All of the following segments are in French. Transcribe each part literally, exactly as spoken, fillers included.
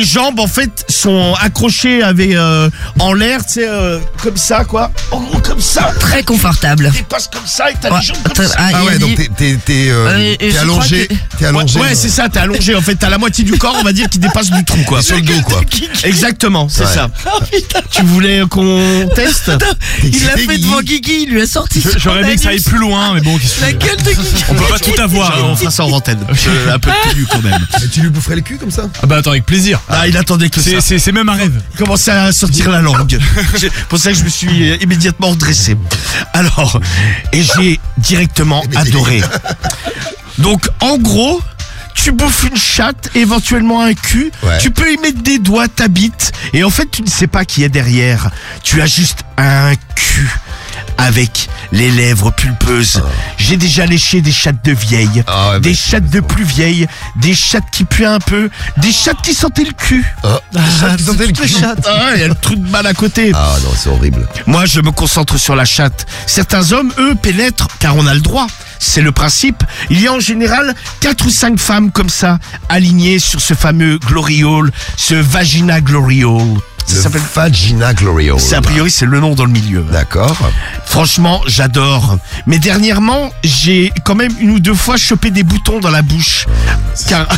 jambes en fait sont accrochées avec euh, en l'air, tu sais, euh, comme ça quoi. En gros comme ça. Très confortable. Tu passes comme ça et t'as Ouais, les jambes comme très- ça. ah, Ah il a ouais, dit- donc t'es, t'es, t'es, euh, Euh, t'es je allongé. crois T'es allongé. Ouais, c'est ça, t'es allongé en fait, t'as la moitié du corps, on va dire, qui dépasse du trou quoi. T'es sur le dos, quoi. Exactement, c'est Ouais. ça. Tu voulais qu'on teste? Il excité, l'a fait Guigui devant Guigui, il lui a sorti son J'aurais aimé que ça aille anus. plus loin, mais bon, qu'est-ce que La tu veux. gueule de Guigui. On peut pas tout avoir. On hein. fera ça en antenne. Euh, Un peu de tenue quand même. Mais tu lui boufferais le cul comme ça? Ah bah attends, avec plaisir. Ah, il attendait que C'est, ça. c'est, c'est même un rêve. Il commençait à sortir la langue. C'est pour ça que je me suis euh, immédiatement redressé. Alors, et j'ai directement adoré. Donc, en gros, tu bouffes une chatte, éventuellement un cul, Ouais. tu peux y mettre des doigts, ta bite, et en fait, tu ne sais pas qui est derrière. Tu as juste un cul avec les lèvres pulpeuses. J'ai déjà léché des chattes de vieilles, Ah ouais, des mais- chattes de plus vieilles, des chattes qui puent un peu, des chattes qui sentaient le cul. Ah, tu sentais le cul. Ah, il y a le trou de balle à côté. Ah non, c'est horrible. Moi, je me concentre sur la chatte. Certains hommes, eux, pénètrent car on a le droit. C'est le principe. Il y a en général quatre ou cinq femmes comme ça, alignées sur ce fameux glory hole, ce vagina glory hole. Ça Le s'appelle. Vagina Gloriole. C'est a priori c'est le nom dans le milieu. D'accord. Franchement, j'adore. Mais dernièrement, j'ai quand même une ou deux fois chopé des boutons dans la bouche. Car,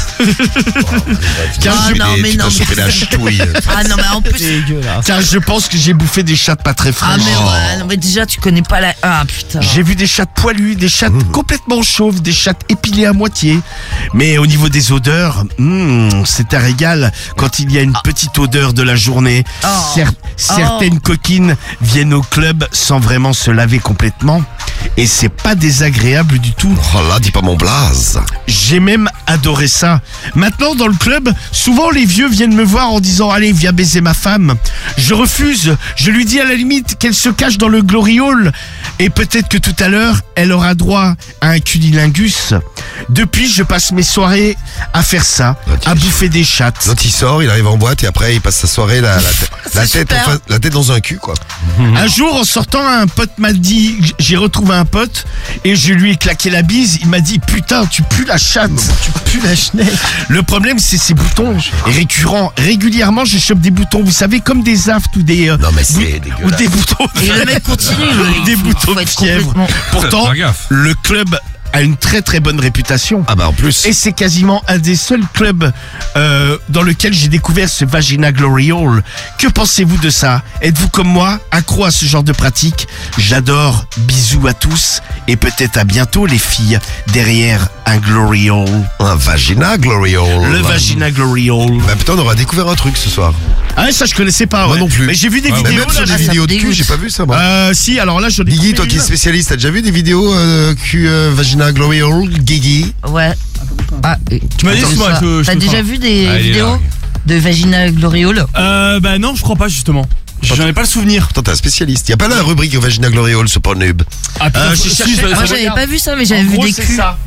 car, Ah je, non, mais tu non, t'as chopé mais- la ch'touille. Ah non, mais en plus. car je pense que j'ai bouffé des chattes pas très fraîches. Ah mais ouais, non, mais déjà tu connais pas la. Ah putain. J'ai vu des chattes poilues, des chattes complètement chauves, des chattes épilées à moitié. Mais au niveau des odeurs, hmm, c'est un régal quand il y a une petite odeur de la journée. Oh. Cer- certaines coquines viennent au club sans vraiment se laver complètement. Et c'est pas désagréable du tout. Oh là, dis pas mon blaze. J'ai même adoré ça. Maintenant, dans le club, souvent les vieux viennent me voir en disant « Allez, viens baiser ma femme ». Je refuse. Je lui dis à la limite qu'elle se cache dans le glory hole. Et peut-être que tout à l'heure, elle aura droit à un cunilingus. Depuis, je passe mes soirées à faire ça, à bouffer des chattes. L'autre il sort, il arrive en boîte et après il passe sa soirée la, la, tête- la, C'est tête, en super. face- la tête dans un cul quoi. Un jour, en sortant, un pote m'a dit, j'ai retrouvé un pote et je lui ai claqué la bise. Il m'a dit, putain, tu pues la chatte. Tu pues la chenille. Le problème, c'est ces boutons récurrents. Régulièrement, je chope des boutons, vous savez, comme des aftes ou des, euh, Non mais c'est ou dégueulasse. des boutons. Et le mec continue. le- Des faut- boutons faut de être fièvre. complètement- Pourtant, Fais gaffe. le club a une très très bonne réputation. Ah bah en plus. Et c'est quasiment un des seuls clubs euh, dans lequel j'ai découvert ce Vagina Glory Hole. Que pensez-vous de ça? Êtes-vous comme moi, accro à ce genre de pratique? J'adore. Bisous à tous et peut-être à bientôt les filles derrière un Glory Hole. Un Vagina Gloriole. Le Vagina Glory Hole. Bah putain, on aura découvert un truc ce soir. Ah ça je connaissais pas. Moi ouais. non plus. Mais j'ai vu des Ah, Mais vidéos même sur là. des ça me vidéos de cul, dégoûte. j'ai pas vu ça moi. Euh, si alors là je l'ai Guigui, trouvé toi qui es une. spécialiste, t'as déjà vu des vidéos euh, cul euh, Vagina Gloriole, Guigui? Ouais. Ah, euh, Tu m'as dit, attends, moi, ça. je- je T'as te déjà parle. vu des Ah, il est vidéos là. de Vagina Gloriole? Euh, bah non, je crois pas justement. J'en ai pas le souvenir. Putain, t'es un spécialiste. Y a pas la rubrique Vagina Gloriole sur Pornhub? Ah putain, Euh, faut- j'ai si, cherché- je- Moi je- j'avais regarde. pas vu ça, mais j'avais En vu gros, des c'est culs. ça.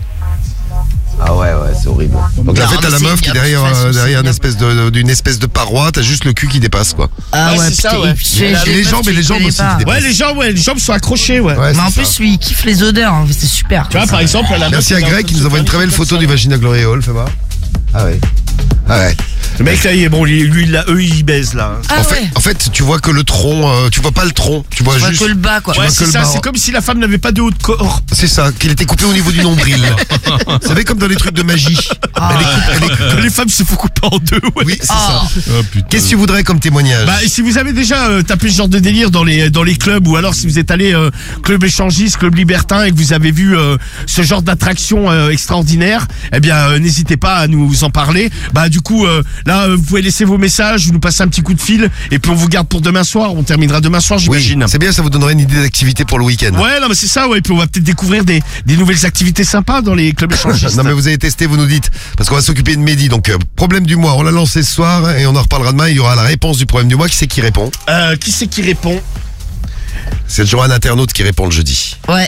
Ah ouais, ouais, c'est horrible. Donc en Non, fait, t'as mais la c'est meuf qui est bien, derrière, de toute façon, euh, derrière c'est une espèce de, d'une espèce de paroi, t'as juste le cul qui dépasse quoi. Ah Ouais, ouais, c'est ça, putain. ouais. et puis, Et j'ai- les j'ai jambes peur et les que tu jambes connais aussi pas. qui dépassent. Ouais les jambes ouais les jambes sont accrochées ouais. Ouais, Mais en c'est plus, ça. lui, il kiffe les odeurs, hein, c'est super. Tu vois par exemple la Merci meuf, à elle est en Greg train qui de nous se envoie une faire très belle comme photo ça. du Vagina Gloriole, fais voir. Ah ouais. Ah ouais. Le mec là il est bon lui, lui là eux ils baisent là. Ah en, ouais. fait, en fait, tu vois que le tronc, euh, tu vois pas le tronc, tu vois Je vois juste. que le bas, quoi. Tu Ouais vois que c'est le ça, bas. c'est comme si la femme n'avait pas de haut de corps. C'est ça, qu'il était coupé au niveau du nombril. Vous savez, comme dans les trucs de magie. Ah. Elle est coupée- elle est- Que les femmes se font couper en deux ouais. Oui, c'est Ah. ça. Oh, putain. Qu'est-ce que tu voudrais comme témoignage? Bah et si vous avez déjà euh, tapé ce genre de délire dans les dans les clubs ou alors si vous êtes allé euh, club échangiste, club libertin et que vous avez vu euh, ce genre d'attraction euh, extraordinaire, eh bien euh, n'hésitez pas à nous en parler. Bah du coup euh, là euh, vous pouvez laisser vos messages, vous nous passez un petit coup de fil et puis on vous garde pour demain soir. On terminera demain soir Oui, j'imagine. c'est bien, ça vous donnerait une idée d'activité pour le week-end. Ouais non mais c'est ça ouais et puis on va peut-être découvrir des des nouvelles activités sympas dans les clubs échangistes. Non mais vous avez testé, vous nous dites, parce qu'on va s'occuper de Mehdi. Donc euh, problème du mois, on l'a lancé ce soir et on en reparlera demain. Il y aura la réponse du problème du mois. Qui c'est qui répond? Euh, qui c'est qui répond? C'est toujours un internaute qui répond le jeudi. Ouais.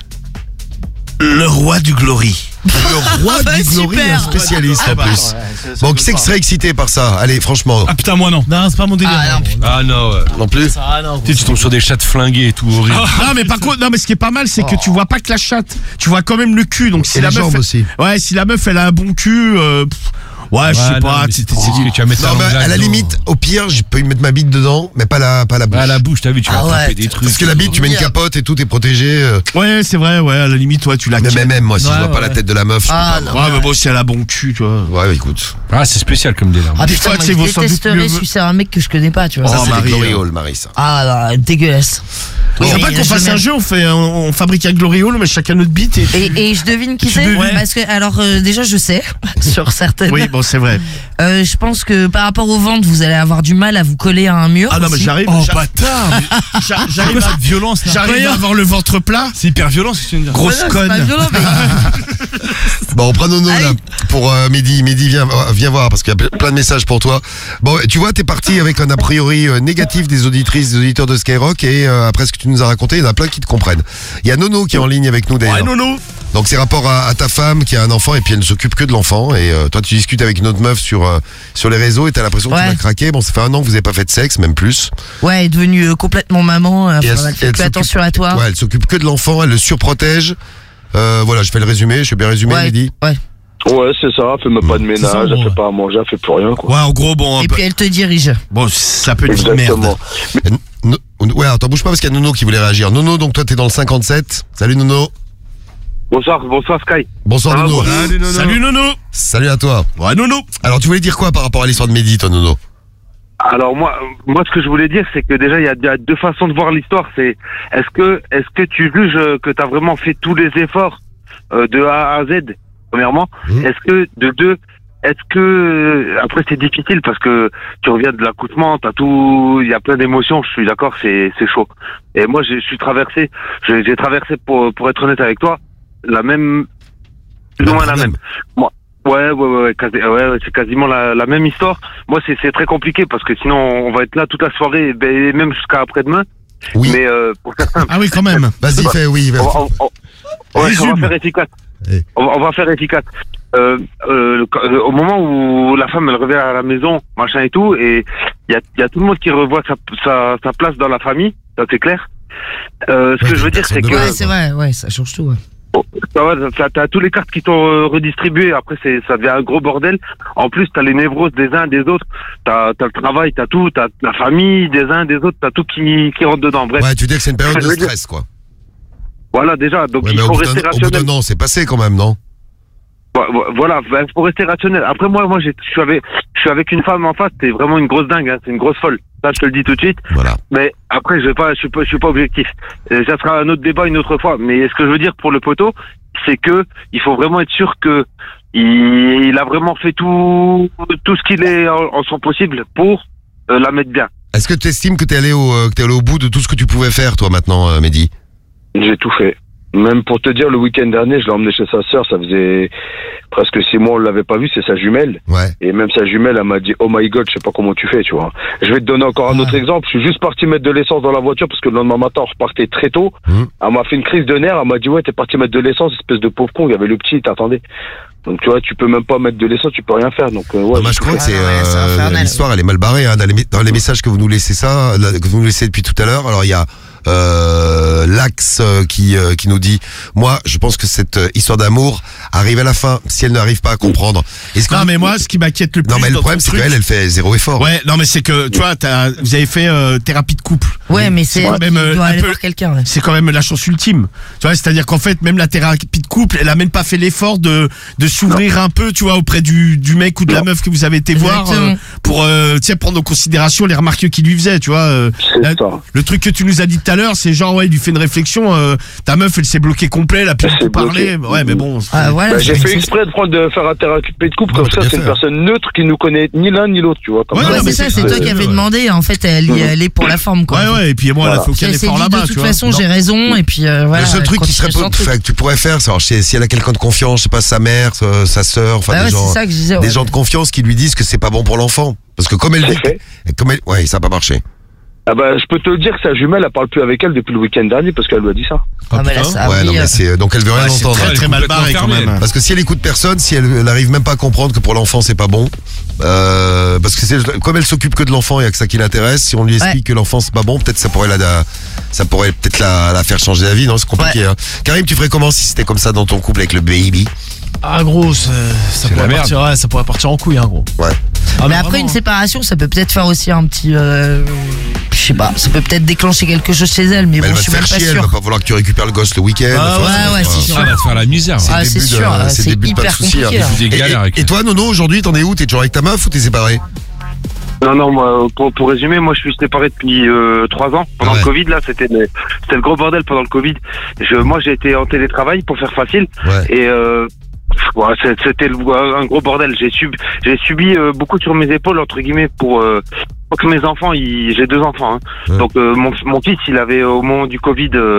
Le roi du glory. Le roi bah, du glory, super. un spécialiste Ah en bah, plus. ouais, Bon, qui c'est qui serait excité par ça? Allez, franchement. Ah putain, moi non. Non, c'est pas mon délire. Ah non, putain. Ah non, ouais. Non plus. Ah non, Tu sais, tu tombes sur des chattes flinguées et tout horrible. Non mais par contre non mais ce qui est pas mal c'est que tu vois pas que la chatte, tu vois quand même le cul donc si Et la les meuf jambes elle- aussi. Ouais, si la meuf elle a un bon cul euh, pff, Ouais, je sais Ouais, pas. non, mais tu- c'est tu- trop- tu vas mettre Non, ta mais langue à la là-dedans. limite, au pire, je peux y mettre ma bite dedans, mais pas la, pas la bouche. Ouais, la bouche, t'as vu, tu vas Ah ouais, attraper des trucs. Parce que la bite, tu mets une capote et tout est protégé. euh. Ouais, c'est vrai, ouais, à la limite, toi, tu la Mais quittes. même, même moi, si Ouais, je vois pas ouais. la tête de la meuf, je peux Ah, pas. non. Ouais, mais bon, si elle a bon cul, tu vois. Ouais, écoute. Ah, c'est spécial comme délire. Ah Des putain, fois, moi, tu sais, je vaut sans doute détesterais mieux- sucer un mec que je connais pas, tu vois. Ça, Oh, c'est Marie, les glory euh. hole, Marie, ça. Ah, là, dégueulasse. Oui, Oui, c'est pas mais qu'on je fasse un m'aime. jeu, on fait, on, on fabrique un glory hole, mais chacun notre bite et. Et, et je devine qui Tu c'est devines parce que alors euh, déjà je sais sur certaines. Oui, bon, c'est vrai. Euh, je pense que par rapport aux ventes vous allez avoir du mal à vous coller à un mur. Ah non, mais aussi. j'arrive. Oh, j'a- bâtard mais j'a- c'est J'arrive quoi à, cette violence là j'arrive à avoir le ventre plat. C'est hyper violent ce que tu viens de dire. Grosse Ouais, non, c'est pas conne. violent, mais- Bon, on prend Nono Allez. là pour euh, Mehdi. Mehdi, viens, viens voir parce qu'il y a plein de messages pour toi. Bon, tu vois, t'es parti avec un a priori euh, négatif des auditrices, des auditeurs de Skyrock et euh, après ce que tu nous as raconté, il y en a plein qui te comprennent. Il y a Nono qui est en ligne avec nous Ouais, d'ailleurs. non, non. Donc c'est rapport à, à ta femme qui a un enfant et puis elle ne s'occupe que de l'enfant et euh, toi tu discutes avec une autre meuf sur euh, sur les réseaux et t'as l'impression que tu Ouais. vas craquer. Bon, ça fait un an que vous avez pas fait de sexe, même plus. Ouais, elle est devenue euh, complètement maman. euh, Et enfin, elle fait elle plus s'occupe- attention à toi. Ouais, elle s'occupe que de l'enfant, elle le surprotège. Euh, voilà, je fais le résumé, je suis bien résumé, Ouais, Mehdi. ouais. Ouais, c'est ça, elle fait même pas de C'est ça, ménage, elle ouais. fait pas à manger, elle fait plus rien, quoi. Ouais, en gros, bon, un Et peu- puis elle te dirige. bon, ça peut être une merde. Exactement. No- ouais, attends, bouge pas parce qu'il y a Nono qui voulait réagir. Nono, donc toi t'es dans le cinquante-sept. Salut Nono. Bonsoir, bonsoir Sky. Bonsoir Ah, Nono. bon. Salut, Nono. Salut, Nono. Salut à toi. Ouais, Nono. Alors tu voulais dire quoi par rapport à l'histoire de Mehdi, toi Nono? Alors moi, moi, ce que je voulais dire, c'est que déjà, il y a, il y a deux façons de voir l'histoire. C'est est-ce que, est-ce que tu juges euh, que tu as vraiment fait tous les efforts euh, de A à Z, premièrement. Mmh. Est-ce que de deux, est-ce que euh, après c'est difficile parce que tu reviens de l'accouchement, t'as tout, il y a plein d'émotions. Je suis d'accord, c'est c'est chaud. Et moi, je suis traversé, j'ai j'ai traversé pour pour être honnête avec toi, la même, plus ou moins la même. Moi, ouais, ouais, ouais, ouais, quasi- ouais, ouais, c'est quasiment la, la même histoire. Moi, c'est c'est très compliqué parce que sinon, on va être là toute la soirée, ben, et même jusqu'à après-demain. Oui. Mais euh, pour certains, Ah oui, quand même. Vas-y, Bah, fais, oui. on, vas-y. va- on- on- ouais, on Résume. va faire efficace. Eh. On va, on va faire efficace. Euh, euh, quand- euh, au moment où la femme elle revient à la maison, machin et tout, et il y a, il y a tout le monde qui revoit sa, sa, sa place dans la famille, ça c'est clair. Euh, ce Ouais, que je veux dire, personne c'est de que mal. Ouais, c'est vrai, ouais, ça change tout. Ouais. ça va, t'as, t'as tous les cartes qui sont euh, redistribuées. Après, c'est, ça devient un gros bordel. En plus, t'as les névroses des uns des autres. T'as, t'as le travail, t'as tout, t'as la famille des uns des autres, t'as tout qui, qui rentre dedans. Bref, Ouais, tu dis que c'est une période Je de veux dire- stress, quoi. voilà déjà. Donc Ouais, il mais au faut bout d'un rester au bout rationnel. d'un an, c'est passé quand même, non? Vo- vo- Voilà, il faut rester rationnel. Après moi, moi, j'ai- je suis avec, je suis avec une femme en face. C'est vraiment une grosse dingue. Hein, c'est une grosse folle. Ça, je te le dis tout de suite. Voilà. Mais après, je vais pas, je suis pas, je suis pas objectif. Euh, Ça sera un autre débat une autre fois. Mais ce que je veux dire pour le poteau, c'est que il faut vraiment être sûr que il, il a vraiment fait tout, tout ce qu'il est en, en son possible pour euh, la mettre bien. Est-ce que tu estimes que t'es allé au, euh, que t'es allé au bout de tout ce que tu pouvais faire, toi, maintenant, euh, Mehdi? J'ai tout fait. Même pour te dire, le week-end dernier, je l'ai emmené chez sa sœur. Ça faisait presque six mois, on l'avait pas vu. C'est sa jumelle. Ouais. Et même sa jumelle, elle m'a dit, oh my god, je sais pas comment tu fais, tu vois. Je vais te donner encore un autre exemple. Je suis juste parti mettre de l'essence dans la voiture parce que le lendemain matin, on repartait très tôt. Mmh. Elle m'a fait une crise de nerfs. Elle m'a dit, ouais, t'es parti mettre de l'essence, espèce de pauvre con. Il y avait le petit, il t'attendait. Donc, tu vois, tu peux même pas mettre de l'essence, tu peux rien faire. Donc, euh, ouais. Non, moi, je crois que c'est, Ah, ouais, c'est euh, infernal. l'histoire, elle est mal barrée, hein, dans, les, dans les messages que vous nous laissez ça, là, que vous nous laissez depuis tout à l'heure. Alors, il y a, euh, Lax euh, qui euh, qui nous dit, moi je pense que cette euh, histoire d'amour arrive à la fin si elle n'arrive pas à comprendre. Est-ce que Non, vous- mais moi, ce qui m'inquiète le plus. non mais le dans problème ton c'est truc- qu'elle elle fait zéro effort. Ouais, non, mais c'est que, tu vois, t'as, vous avez fait euh, thérapie de couple. Ouais, mais c'est quand elle même, qui euh, doit un aller peu- voir quelqu'un. Ouais. C'est quand même la chance ultime. Tu vois, c'est-à-dire qu'en fait, même la thérapie de couple, elle a même pas fait l'effort de de s'ouvrir un peu, tu vois, auprès du du mec ou de la meuf que vous avez été voir Exactement. euh, pour, euh, tu sais, prendre en considération les remarques qu'il lui faisait, tu vois. euh, C'est la- ça. le truc que tu nous as dit tout à l'heure, c'est genre, ouais, il lui fait une réflexion, euh, ta meuf, elle s'est bloquée complet, elle a plus Elle du tout s'est parlé. bloquée. Ouais, mais bon. c'est- Ah, voilà, Bah, j'ai c'est- fait c'est- exprès de prendre de faire un thérapie de couple, Non, comme t'as ça, bien c'est une fait. personne neutre qui nous connaît ni l'un ni l'autre, tu vois. Comme Ouais, ça. non, Ouais, mais c'est ça, c'est- c'est toi ouais, qui avais ouais. demandé. En fait, elle y allait pour la forme, quoi. Ouais, ouais, et puis moi, elle a Voilà. fait aucun Elle s'est effort dit, là-bas, de tu toute vois. façon, Non. j'ai raison, et puis euh, voilà. le seul truc qui serait continue son truc. que tu pourrais faire, c'est alors, si si elle a quelqu'un de confiance, je sais pas sa mère, sa, sa sœur, enfin Bah des ouais, gens, c'est ça que je disais. des ouais. gens de confiance qui lui disent que c'est pas bon pour l'enfant. Parce que comme elle C'est dit, fait. comme elle, ouais, ça a pas marché. Ah bah, je peux te le dire que sa jumelle, elle parle plus avec elle depuis le week-end dernier parce qu'elle lui a dit ça. Ah, mais là, ça, ouais, oui, non mais euh, c'est donc elle veut rien Ouais, c'est entendre. très, Elle est très mal complètement barré quand fermée, même. Parce que si elle écoute personne, si elle, elle arrive même pas à comprendre que pour l'enfant c'est pas bon, euh, parce que c'est comme elle s'occupe que de l'enfant, il y a que ça qui l'intéresse. Si on lui explique Ouais. que l'enfant c'est pas bon, peut-être ça pourrait la, la- ça pourrait peut-être la, la faire changer d'avis, non? C'est compliqué. Ouais. Hein. Karim, tu ferais comment si c'était comme ça dans ton couple avec le baby? Ah gros, ça, ça C'est la pourrait merde. partir, ouais, ça pourrait partir en couille, hein, gros. Ouais. Ah, Mais après une séparation, ça peut peut-être faire aussi un petit, euh, je sais pas, ça peut peut-être déclencher quelque chose chez elle, mais Mais bon, elle je va te suis faire même pas chier, elle va sûre. pas vouloir que tu récupères le gosse le week-end. Ah, Enfin, ouais, ouais, enfin, c'est sûr. Ah, va te faire la misère. C'est Ah, le c'est début de- sûr, c'est c'est le début de pas de hyper soucis, compliqué. hein. là. Des Et, galères avec et toi, Nono, aujourd'hui, t'en es où? T'es toujours avec ta meuf ou t'es séparé? Non, non, moi, pour, pour résumer, moi, je suis séparé depuis euh, trois ans. Pendant Ouais. le Covid, là, c'était le, c'était le gros bordel pendant le Covid. Je, moi, j'ai été en télétravail pour faire facile. Ouais. Et euh, ouais, c'est- c'était le- un gros bordel. J'ai subi, j'ai subi euh, beaucoup sur mes épaules, entre guillemets, pour, euh, pour que mes enfants, ils, j'ai deux enfants. Hein. Ouais. Donc, euh, mon, mon fils, il avait au moment du Covid euh,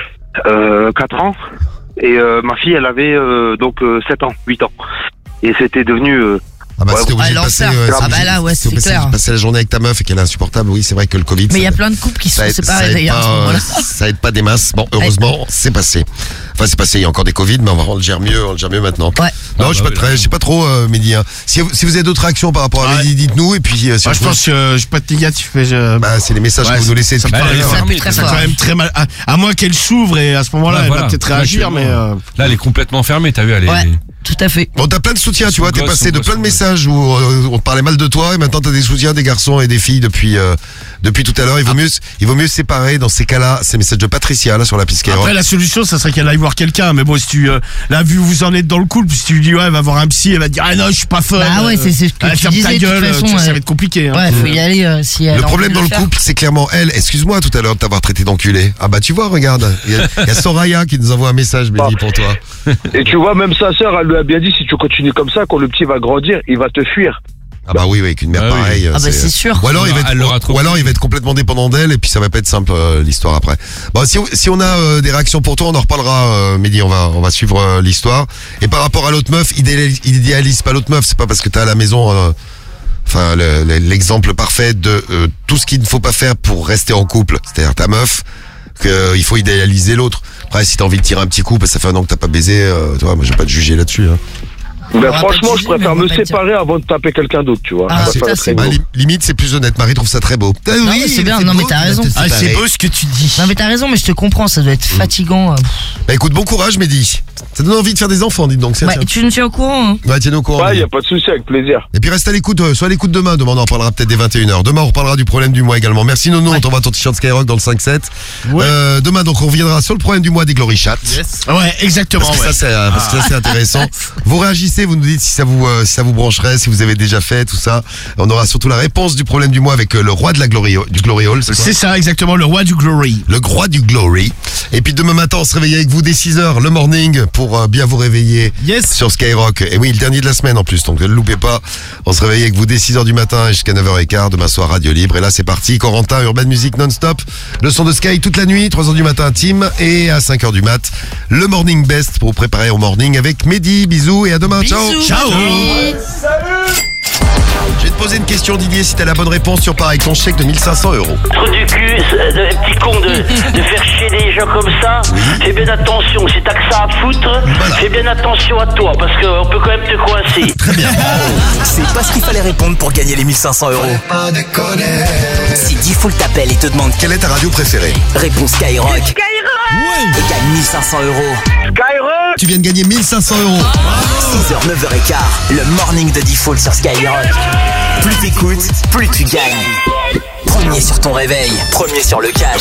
euh, quatre ans. Et euh, ma fille, elle avait euh, donc euh, sept ans, huit ans. Et c'était devenu... Euh, Ah bah Ouais, c'était obligé ah, de passer. l'enfer. ouais, Ah c'est bah obligé- là, ouais, c'est c'est obligé clair. de passer la journée avec ta meuf et qu'elle est insupportable. Oui, c'est vrai que le Covid. Mais il y a ça- plein de couples qui se ça sont aide- ça séparés aide d'ailleurs à ce pas, moment-là. euh, ça aide pas des masses. Bon, heureusement, c'est passé. Enfin, c'est passé. Il y a encore des Covid, mais on, va, on le gère mieux, on le gère mieux maintenant. Ouais. Non, Ah, je sais bah pas oui. très, je sais pas trop, euh, Mehdi. Hein. Si, vous- si vous avez d'autres réactions par rapport à Ouais. Mehdi, dites-nous. Et puis, euh, si Moi, on je peut- pense que euh, je suis pas négatif, mais je. bah, c'est les messages Ouais, que vous nous laissez ça depuis me tout à paraît l'heure. ça fermé, fait très ça fort. quand même très mal. À, à moins qu'elle s'ouvre et à ce moment-là, Ouais, elle voilà. va peut-être Là, réagir, actuellement, mais. euh, Là, elle est complètement fermée, t'as vu, elle est. Ouais, tout à fait. Bon, t'as plein de soutiens, tu Son vois, t'es gosse, passé son de gosse, plein de son messages où euh, on te parlait mal de toi et maintenant t'as des soutiens des garçons et des filles depuis euh, depuis tout à l'heure. Il vaut mieux il vaut mieux séparer dans ces cas-là. Ces messages de Patricia là sur la piste Skyrock. Après, la solution, ça serait qu'elle aille voir quelqu'un. Mais bon, si tu, euh, là, vu que vous en êtes dans le couple, si tu lui dis, ouais, elle va voir un psy, elle va te dire, ah non, je suis pas fun. Bah ouais, c'est- c'est ce que Ah, tu ferme ta disais, de toute gueule, façon, tu vois, ça ouais. va être compliqué. Hein. Ouais, faut y aller euh, si elle Le a problème envie dans de le faire. couple, c'est clairement elle. Excuse-moi tout à l'heure de t'avoir traité d'enculé. Ah bah tu vois, regarde, il y, a- il y a Soraya qui nous envoie un message, Mehdi, pour toi. Et tu vois, même sa sœur, elle lui a bien dit, si tu continues comme ça, quand le petit va grandir, il va te fuir. Ah bah oui, oui, avec une mère Ah oui. pareille. Ah bah c'est sûr. Ou alors, il va Elle l'aura être, trop ou alors il va être complètement dépendant d'elle et puis ça va pas être simple euh, l'histoire après. Bon, si on, si on a euh, des réactions pour toi, on en reparlera, euh, Mehdi. On va on va suivre euh, l'histoire. Et par rapport à l'autre meuf, idéalise, idéalise pas l'autre meuf. C'est pas parce que t'es à la maison. euh, Enfin, le- le- l'exemple parfait de euh, tout ce qu'il ne faut pas faire pour rester en couple, c'est-à-dire ta meuf, qu'il faut idéaliser l'autre. Après, si t'as envie de tirer un petit coup, parce que ça fait un an que t'as pas baisé, euh, toi, moi, je vais pas te juger là-dessus. Hein. Ben, va pas franchement, te je juger, mais préfère on va me pas te dire. séparer avant de taper quelqu'un d'autre, tu vois. Ah, Je c'est préfère ça, être c'est égaux. Bah, li- limite, c'est plus honnête. Marie trouve ça très beau. Ah mais c'est bien. il Non, fait mais beau t'as qu'il va raison. te Ah, c'est séparer. beau ce que tu dis. Non mais t'as raison, mais je te comprends, ça doit être fatigant. euh. Bah écoute, bon courage, Mehdi. Ça donne envie de faire des enfants, dites donc. Tiens, Ouais, tiens. tu nous tiens au courant. Hein. Ouais, tiens-nous au courant. Ouais, Mehdi. y a pas de souci, avec plaisir. Et puis reste à l'écoute, euh, sois à l'écoute demain. Demain, on en parlera peut-être des vingt et une heures. Demain, on reparlera du problème du mois également. Merci Nono, on t'envoie ton t-shirt Skyrock dans le cinq sept. Ouais. Euh, demain, donc, on reviendra sur le problème du mois des Glory Chats. Ouais, exactement. Parce que ouais. ça, c'est, euh, parce que ça, c'est intéressant. Vous réagissez, vous nous dites si ça vous, euh, si ça vous brancherait, si vous avez déjà fait, tout ça. On aura surtout la réponse du problème du mois avec euh, le roi de la Glory, du Glory Hall. C'est quoi C'est ça, exactement, le roi du glory. le roi du Glory. Et puis demain matin, on se réveille avec vous dès six heures, le morning, pour euh, bien vous réveiller Yes. sur Skyrock. Et oui, le dernier de la semaine en plus, donc ne le loupez pas. On se réveille avec vous dès six heures du matin jusqu'à neuf heures quinze, demain soir Radio Libre. Et là, c'est parti, Corentin, Urban Music non-stop. Le son de Sky toute la nuit, trois heures du matin, Team. Et à cinq heures du mat, le morning best pour vous préparer au morning avec Mehdi. Bisous et à demain. Ciao. Bisous. Ciao. Je vais te poser une question, Didier. Si t'as la bonne réponse, tu repars avec ton chèque de mille cinq cents euros. Trou du cul, c'est- de, petit con de, de faire chier des gens comme ça. Fais bien attention, si t'as que ça à foutre, Voilà. fais bien attention à toi, parce qu'on peut quand même te coincer. C'est pas ce qu'il fallait répondre pour gagner les mille cinq cents euros. Si Diffoul t'appelle et te demande Quelle est ta radio préférée? réponse Skyrock. Skyrock Et gagne mille cinq cents euros. Skyrock! Tu viens de gagner mille cinq cents euros. six heures, neuf heures quinze, le morning de Diffoul sur Skyrock. Plus t'écoutes, plus tu gagnes. Premier sur ton réveil, premier sur le cash.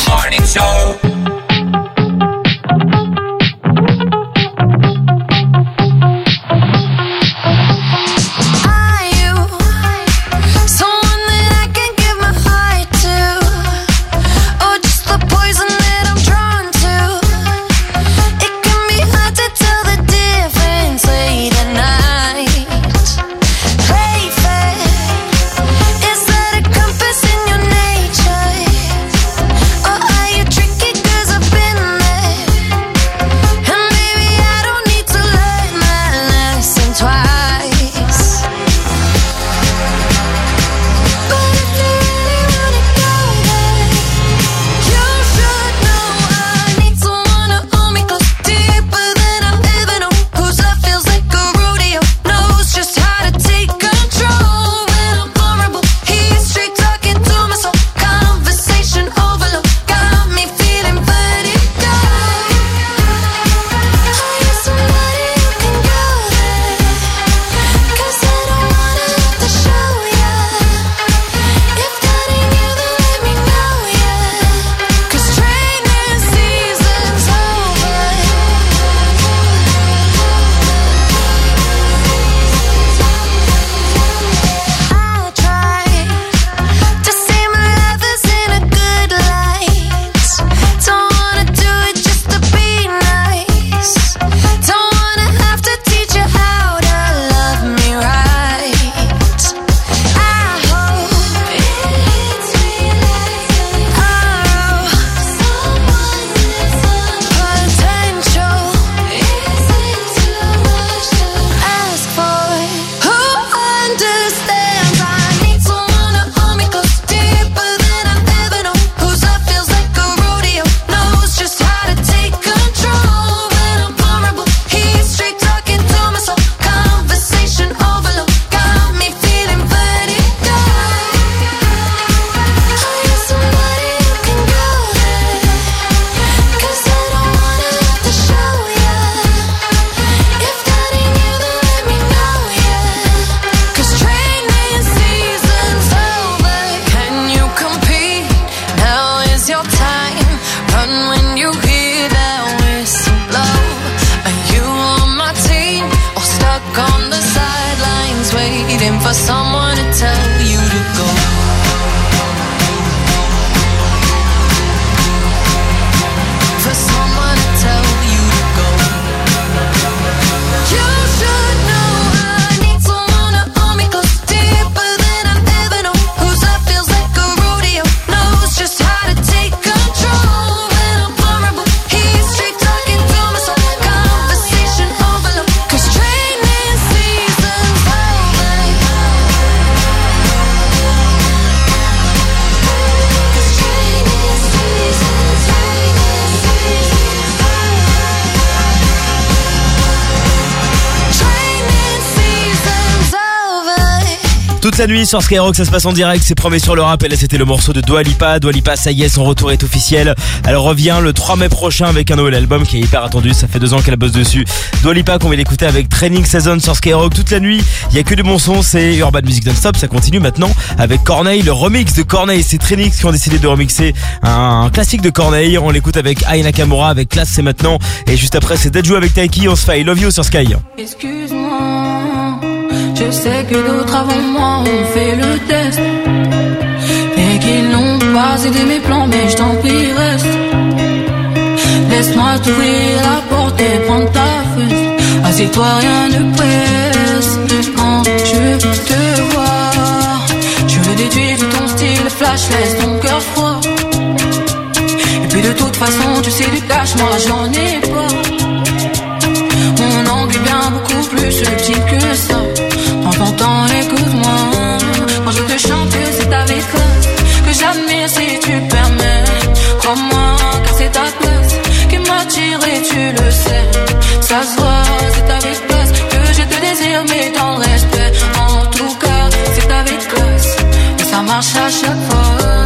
Are you someone that I can give my heart to, or just the poison that I'm drawn to? It can be hard to tell the difference late at night. Play fair, is that a compass in your nature, or are you tricky 'cause of toute la nuit sur Skyrock, ça se passe en direct, c'est promis sur le rap. Et là c'était le morceau de Dua Lipa. Dua Lipa, ça y est, son retour est officiel. Elle revient le trois mai prochain avec un nouvel album qui est hyper attendu, ça fait deux ans qu'elle bosse dessus. Dua Lipa qu'on va l'écouter avec Training Season sur Skyrock toute la nuit. Il y a que du bon son, c'est Urban Music Non-Stop. Ça continue maintenant avec Corneille, le remix de Corneille. C'est Trinix qui ont décidé de remixer un classique de Corneille. On l'écoute avec Aya Nakamura, avec Classe, c'est maintenant. Et juste après c'est Deadju avec Taiki. On se fait I Love You sur Sky. Excuse-moi, je sais que d'autres avant moi ont fait le test et qu'ils n'ont pas aidé mes plans, mais je t'en prie reste. Laisse-moi t'ouvrir la porte et prendre ta fesse. Assieds-toi, rien ne presse. Quand je te vois, je le déduis de ton style flash, laisse ton cœur froid. Et puis de toute façon, tu sais du cash, moi j'en ai pas. Mon angle est bien beaucoup plus subtil que ça. Prends ton temps, écoute-moi. Quand je te chante, c'est avec classe que j'admire si tu permets. Crois-moi, car c'est ta classe qui m'attire et tu le sais. Ça se voit, c'est avec classe que je te désire, mais dans le respect. En tout cas, c'est avec classe et ça marche à chaque fois.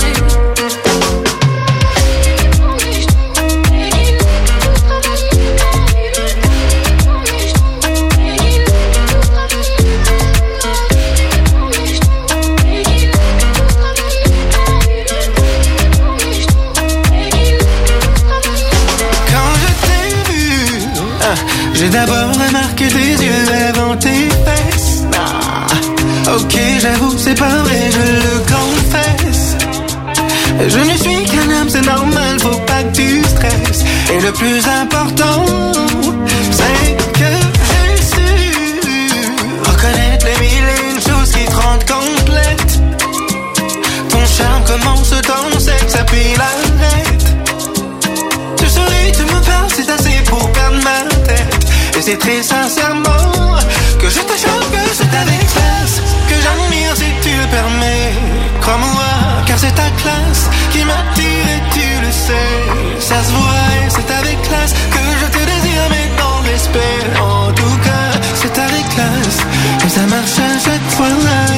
J'ai d'abord remarqué tes yeux avant tes fesses. Ah, ok, j'avoue, c'est pas vrai, je le confesse. Je ne suis qu'un homme, c'est normal, faut pas que tu stresses. Et le plus important, c'est que j'ai su reconnaître les mille et une choses qui te rendent complète. Ton charme commence dans le sexe, puis l'arrête. Tu souris, tu me parles, c'est assez pour perdre ma tête. Et c'est très sincèrement que je te chante, que c'est avec classe que j'admire si tu le permets. Crois-moi, car c'est ta classe qui m'attire et tu le sais. Ça se voit et c'est avec classe que je te désire, mais dans le respect. En tout cas, c'est avec classe que ça marche à chaque fois.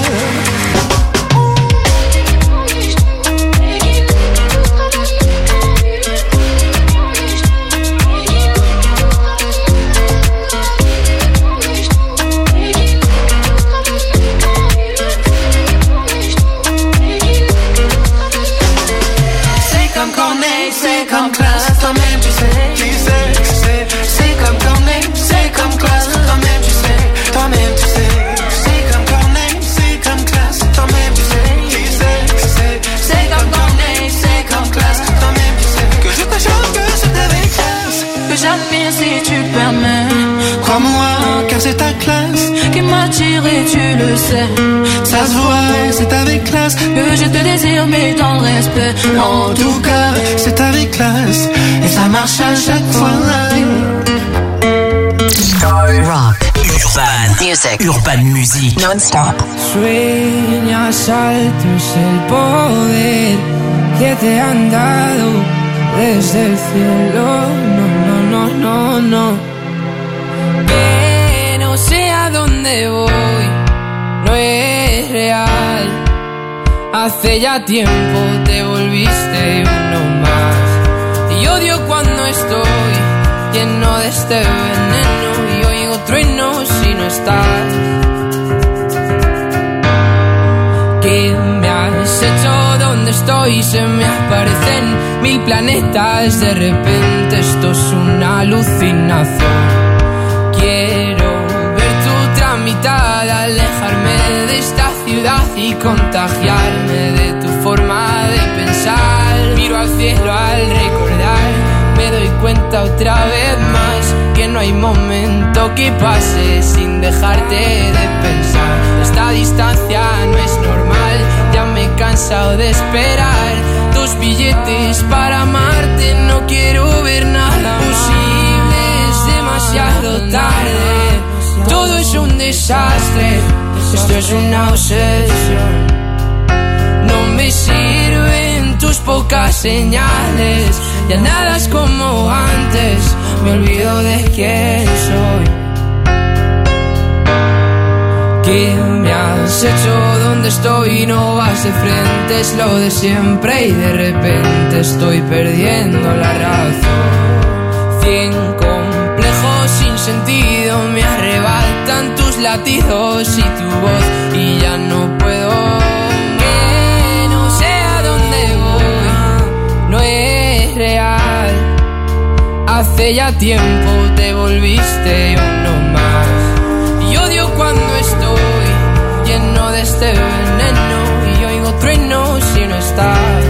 C'est comme classe, toi-même tu sais, tu sais, tu sais. C'est comme Corneille, c'est comme classe, toi-même tu sais, toi-même tu sais. C'est comme Corneille, c'est comme classe, toi-même tu sais, tu sais, tu sais. C'est comme Corneille, c'est comme classe, toi-même tu sais. Que je te chante, que c'est avec classe que j'admire si tu permets. Crois-moi, car c'est ta classe qui m'attire et tu le sais. Ça se voit, c'est avec classe que je te désire, mais dans le respect. En tout cas, c'est avec classe et ça marche à chaque fois. Rock, Urban Music, Urban Music, non-stop. Sueñas alto es el poder que te han dado desde el cielo. No, no, no, no, no. Que no sé a dónde voy, no es real. Hace ya tiempo te volviste uno más. Y odio cuando estoy lleno de este veneno y oigo truenos si no estás. ¿Qué me has hecho? ¿Dónde estoy? Se me aparecen mil planetas. De repente esto es una alucinación. Quiero ver tu tramitar, alejarme de esta ciudad y contagiarme de tu forma de pensar. Miro al cielo al recordar, me doy cuenta otra vez más que no hay momento que pase sin dejarte de pensar. Esta distancia no es normal, ya me he cansado de esperar tus billetes para amarte. No quiero ver nada posible, es demasiado tarde. Todo es un desastre, esto es una obsesión. No me sirven tus pocas señales, ya nada es como antes, me olvido de quién soy. ¿Qué me has hecho? ¿Dónde estoy? No vas de frente, es lo de siempre y de repente estoy perdiendo la razón. Cien complejos sin sentido me arrebatan tus latidos y tu voz y ya no puedo. Que no sé a dónde voy, no es real. Hace ya tiempo te volviste uno más. Y odio cuando estoy lleno de este veneno y oigo truenos si no estás.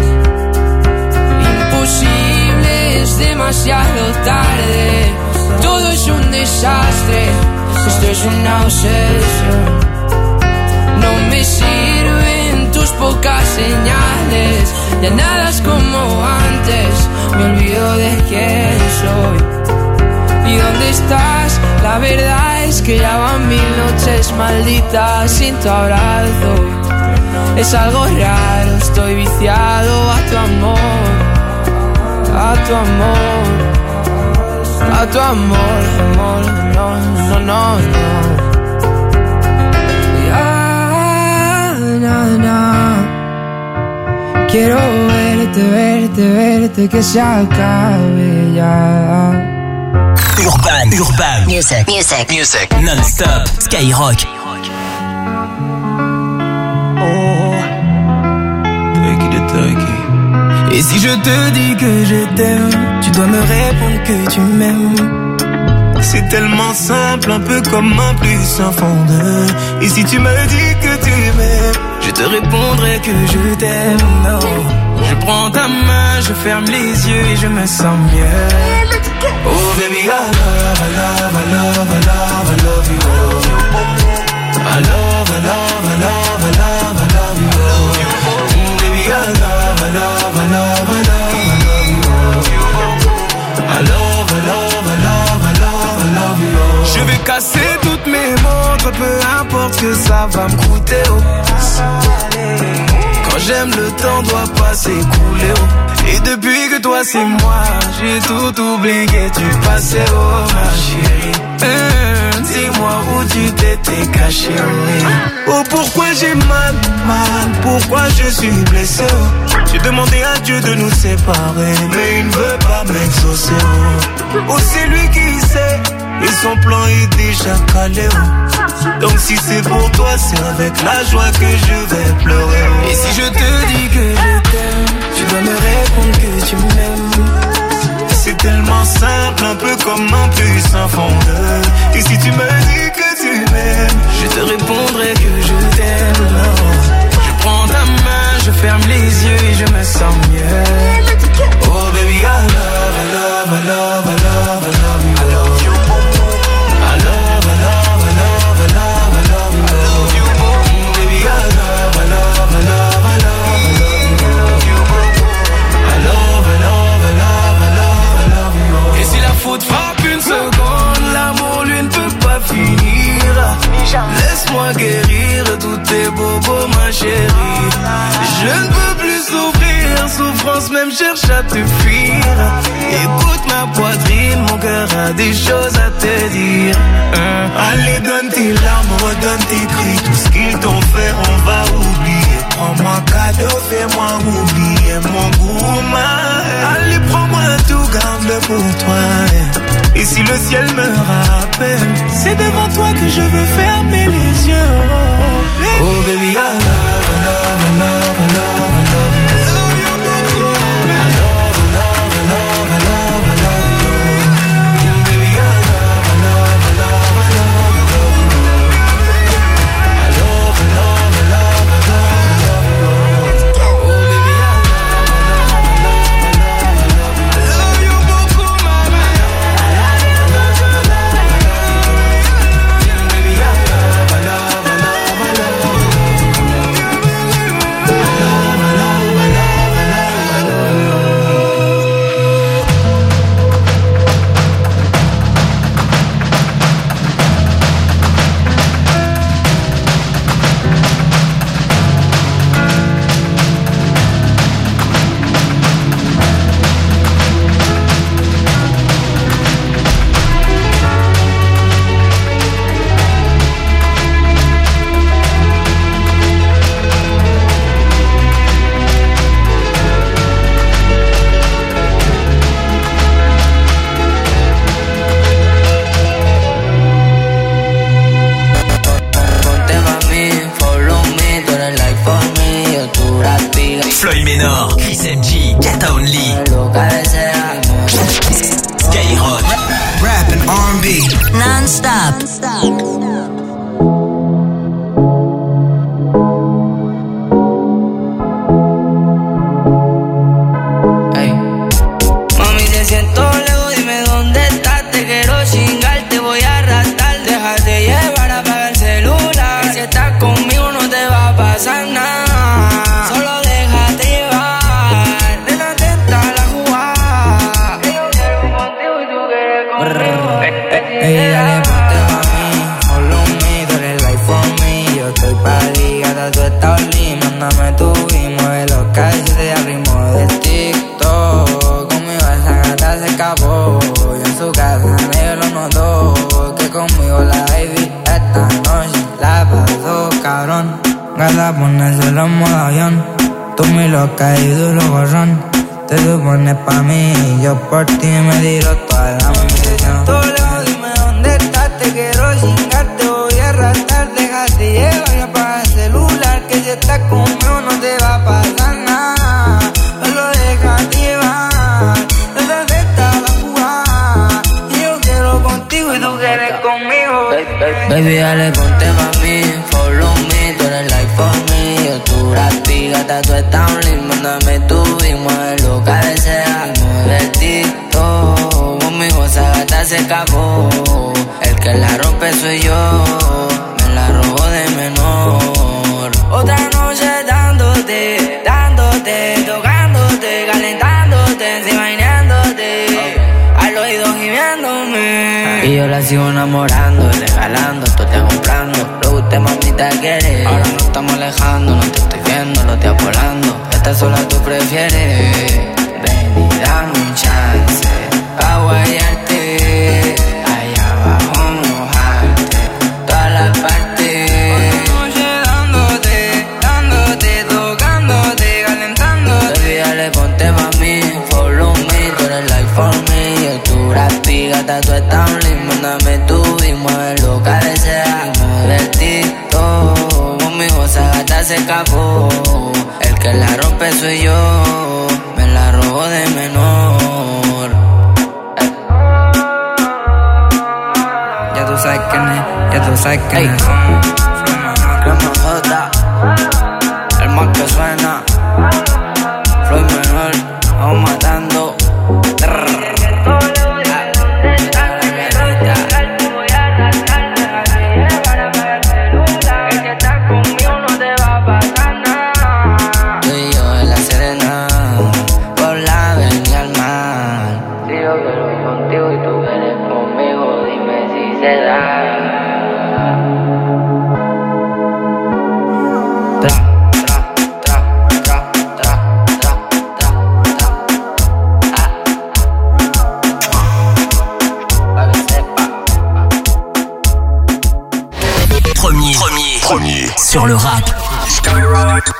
Imposible, es demasiado tarde. Todo es un desastre. Esto es una obsesión. No me sirven tus pocas señales. Ya nada es como antes. Me olvido de quién soy. ¿Y dónde estás? La verdad es que ya van mil noches malditas sin tu abrazo. Es algo raro, estoy viciado a tu amor. A tu amor. A tu amor, amor, no, no, no, no. Ya, no, no. Quiero verte, verte, verte, que se acabe ya. Urban, Urban, Music, Music, Music, non-stop, Skyrock. Oh, take it, take it. Et si je te dis que je t'aime, tu dois me répondre que tu m'aimes. C'est tellement simple, un peu comme un plus un fond de. Et si tu me dis que tu m'aimes, je te répondrai que je t'aime. Non, je prends ta main, je ferme les yeux et je me sens mieux. Oh baby, I love, I love, I love, I love, I love you. I love, I love, I love, I love, I love you. Oh baby, I love, I love, I love, I love, I love you. I love, I love, I love, I love, I love you. Je vais casser toutes mes montres, peu importe ce que ça va me coûter. Oh. Quand j'aime, le temps doit pas s'écouler. Oh. Et depuis que toi c'est moi, j'ai tout oublié, tu passais, oh ma chérie. Hum, dis-moi où tu t'étais caché, oh. Oh pourquoi j'ai mal, mal, pourquoi je suis blessé, oh. J'ai demandé à Dieu de nous séparer, mais il ne veut pas m'exaucer, oh. Oh c'est lui qui sait, et son plan est déjà calé, oh. Donc si c'est pour toi, c'est avec la joie que je vais pleurer, oh. Et si je te dis que je t'aime, tu dois me répondre que tu m'aimes. C'est tellement simple, un peu comme un puissant fondeur. Et si tu me dis que tu m'aimes, je te répondrai que je t'aime. Je prends ta main, je ferme les yeux et je me sens mieux. Oh baby, I love, I love, I love, I love, I love you. I love you. I love, I love, I love, I love, I love you. I love you. Baby, I love, I love, I love, I love. Et si la faute frappe une seconde, l'amour lui ne peut pas finir. Laisse-moi guérir tous tes bobos, ma chérie. Je ne peux plus souffrir, souffrance même cherche à te fuir. Écoute ma poitrine, mon cœur a des choses à te dire. hein. Allez donne tes larmes, redonne tes cris. Tout ce qu'ils t'ont fait on va oublier. Prends-moi cadeau, fais-moi oublier mon goût, ma. Allez prends-moi tout, garde-le pour toi. Et si le ciel me rappelle, c'est devant toi que je veux fermer les yeux. Oh, oh baby, I love, I love, I love, I love, I love you. Floyd Menor, Chris M G, Kata Only. Skyrock. Rap and R and B. Non-stop. Mami, te siento lejos, dime dónde estás. Te quiero chingar, te voy a arrastrar. Déjate llevar, apaga el celular. Que si estás conmigo no te va a pasar nada. Solo déjate llevar. Nena, atenta a la jugada. Que yo quiero contigo y tú quieres conmigo. Ey, dale, ponte mami, follow me, tú eres life for me. Yo estoy pa' ligada, tú estás only. Mándame tu y mueve los calles al ritmo del TikTok. Conmigo esa gata se escapó, y en su casa nadie lo notó. Que conmigo la baby esta noche la pasó cabrón. Gata ponérselo en modo avión, tú mi loca y duro borrón. Te supones pa' mí y yo por ti me tiro toda la munición. Tú lejos, dime dónde estás, te quiero chingar, te voy a arrastrar. Déjate llevar y apaga el celular, que si estás conmigo no te va a pasar nada. Solo déjate llevar, desde esta la jugada. Y yo quiero contigo y tú quieres conmigo. Baby, dale, ponte pa' mí, follow me, tú eres life for me. Yo tu rapi, gata, tú estás only. Mándame tu y mueve lo que desea. Mueve el TikTok, conmigo esa gata se escapó. El que la rompe soy yo, me la robo de menor. Otra noche dándote, dándote, tocándote, calentándote, encima bañándote, al oído gimiéndome. Y yo la sigo enamorando, regalando, tú te comprando. Lo que usted mamita quiere. Ahora nos estamos alejando, no te estoy viendo, lo estoy volando. Esta sola tú prefieres. Ven y dame un chance pa' guayarte, allá abajo mojarte, todas las partes. Noche dándote, dándote, tocándote, calentándote. Baby, dale, ponte pa' mí, follow me, tú eres life for me. Yo tu rapi, gata, tú estás only. Mándame tu y mueve lo que desea. Mueve el TikTok, conmigo esa gata se escapó. El que la rompe soy yo, me la robo de menor. Eh. Ya tú sabes quién es, ya tú sabes quién es. Crema J, el más que suena. Floyd Menor, vamos matando. Premier, premier, premier sur le rap. Skyrock.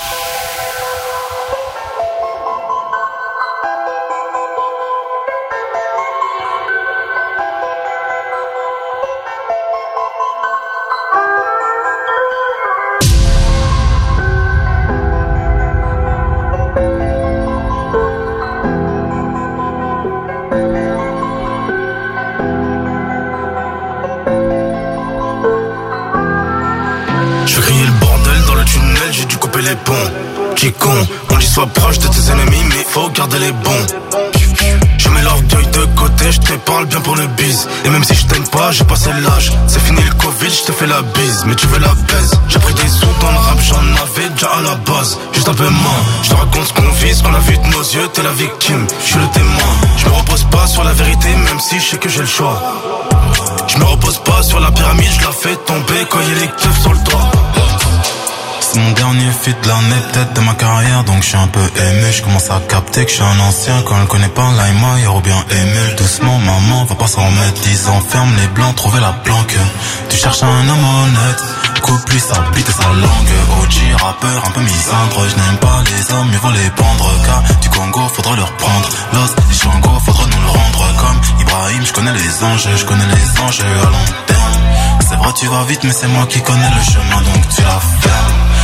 Les ponts, qui con, on dit sois proche de tes ennemis, mais faut garder les bons. Je mets l'orgueil de côté, je te parle bien pour le bise. Et même si je t'aime pas, j'ai passé l'âge. C'est fini le Covid, je te fais la bise, mais tu veux la baise. J'ai pris des sous dans le rap, j'en avais déjà à la base. Juste un peu moins, je te raconte ce qu'on vit, ce qu'on a vu de nos yeux, t'es la victime, je suis le témoin. Je me repose pas sur la vérité, même si je sais que j'ai le choix. Je me repose pas sur la pyramide, je la fais tomber quand y'a les keufs sur le toit. C'est mon dernier feat de l'année, peut-être de ma carrière, donc je suis un peu ému. Je commence à capter que je suis un ancien. Quand elle connaît pas l'Aïma, y'a bien ému. Doucement, maman, va pas s'en remettre. Dix ans, ferme les blancs, trouver la planque. Tu cherches un homme honnête, coupe lui sa bite et sa langue. O G, rappeur, un peu misandre. Je n'aime pas les hommes, mieux vaut les pendre. Car du Congo, faudra le reprendre. Los, les Shango, faudra nous le rendre. Comme Ibrahim, je connais les anges, je connais les anges à long terme. C'est vrai, tu vas vite, mais c'est moi qui connais le chemin, donc tu la fermes. Chante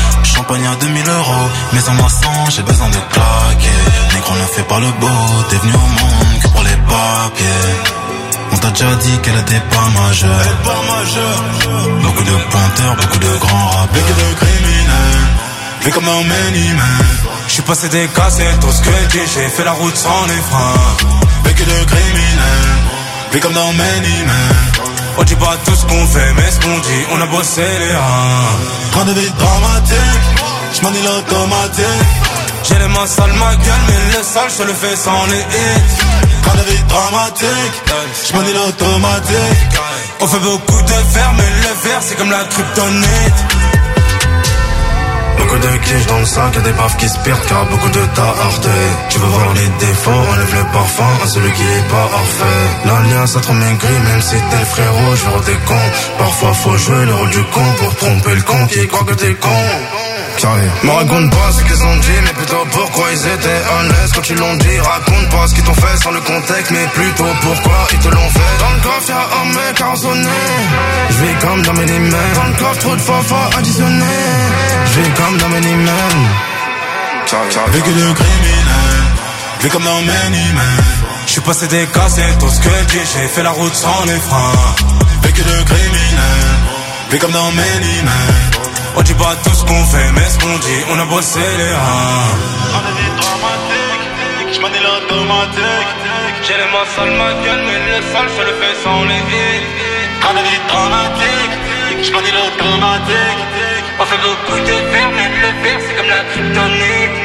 poignée à deux mille euros. Mais en maçon, j'ai besoin de claquer. Négro ne fait pas le beau, t'es venu au monde que pour les papiers. On t'a déjà dit qu'elle était pas majeure. Pas majeure. Beaucoup de pointeurs, beaucoup de grands rappeurs. Beaucoup de criminels, vu comme un many-man. J'suis passé des cassettes, tout ce que j'ai, j'ai fait la route sans les freins. Vécu de criminels, vu comme dans many-man. On dit pas tout ce qu'on fait, mais ce qu'on dit, on a bossé les reins. Train de vie dramatique, j'm'en ai l'automatique. J'ai les mains sales, ma gueule, mais le sale, je le fais sans les hits. Train de vie dramatique, j'm'en ai l'automatique. On fait beaucoup de verre, mais le verre, c'est comme la kryptonite. Beaucoup de quiches dans le sac, y'a des baffes qui se perdent car beaucoup de tas heurté. Tu veux voir les défauts, enlève le parfum à celui qui est pas parfait. L'alliance a trop maigri, même si t'es le frérot, je veux des cons. Parfois faut jouer le rôle du con pour tromper le con qui croit que t'es con. Me raconte pas ce qu'ils ont dit, mais plutôt pourquoi ils étaient honnêtes quand ils l'ont dit. Raconte pas ce qu'ils t'ont fait sans le contexte, mais plutôt pourquoi ils te l'ont fait. Dans le coffre y'a un mec arraisonné, j'vis comme dans mes mains. Dans le coffre trop de fois additionné, j'vis comme dans mes mains. Vécu de criminel, vu comme dans many-man. J'suis passé des cassettes, tout ce que j'ai, j'ai fait la route sans les freins. Vécu de criminel, vu comme dans many-man. On dit pas tout ce qu'on fait, mais ce qu'on dit, on a bossé les reins. On a des dramatiques, j'm'en ai l'automatique. J'ai les mains sales, ma gueule, mais le sale, je le fais sans les hits. On a des dramatiques, j'm'en ai l'automatique. On fait beaucoup de verre, mais le verre, c'est comme la kryptonite.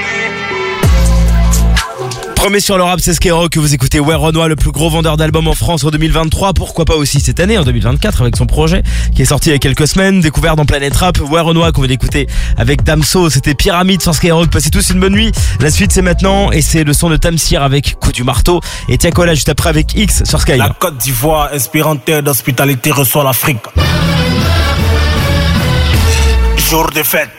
Premier sur le rap, c'est Skyrock que vous écoutez. Ouais, Renoir, le plus gros vendeur d'albums en France en deux mille vingt-trois. Pourquoi pas aussi cette année, en deux mille vingt-quatre, avec son projet qui est sorti il y a quelques semaines, découvert dans Planète Rap. Ouais, Renoir qu'on vient d'écouter avec Damso. C'était Pyramide sur Skyrock. Passez tous une bonne nuit. La suite, c'est maintenant et c'est le son de Tamsir avec Coup du marteau. Et Tiakola juste après avec X sur Skyrock. La Côte d'Ivoire, inspirante d'hospitalité, reçoit l'Afrique. Jour de fête.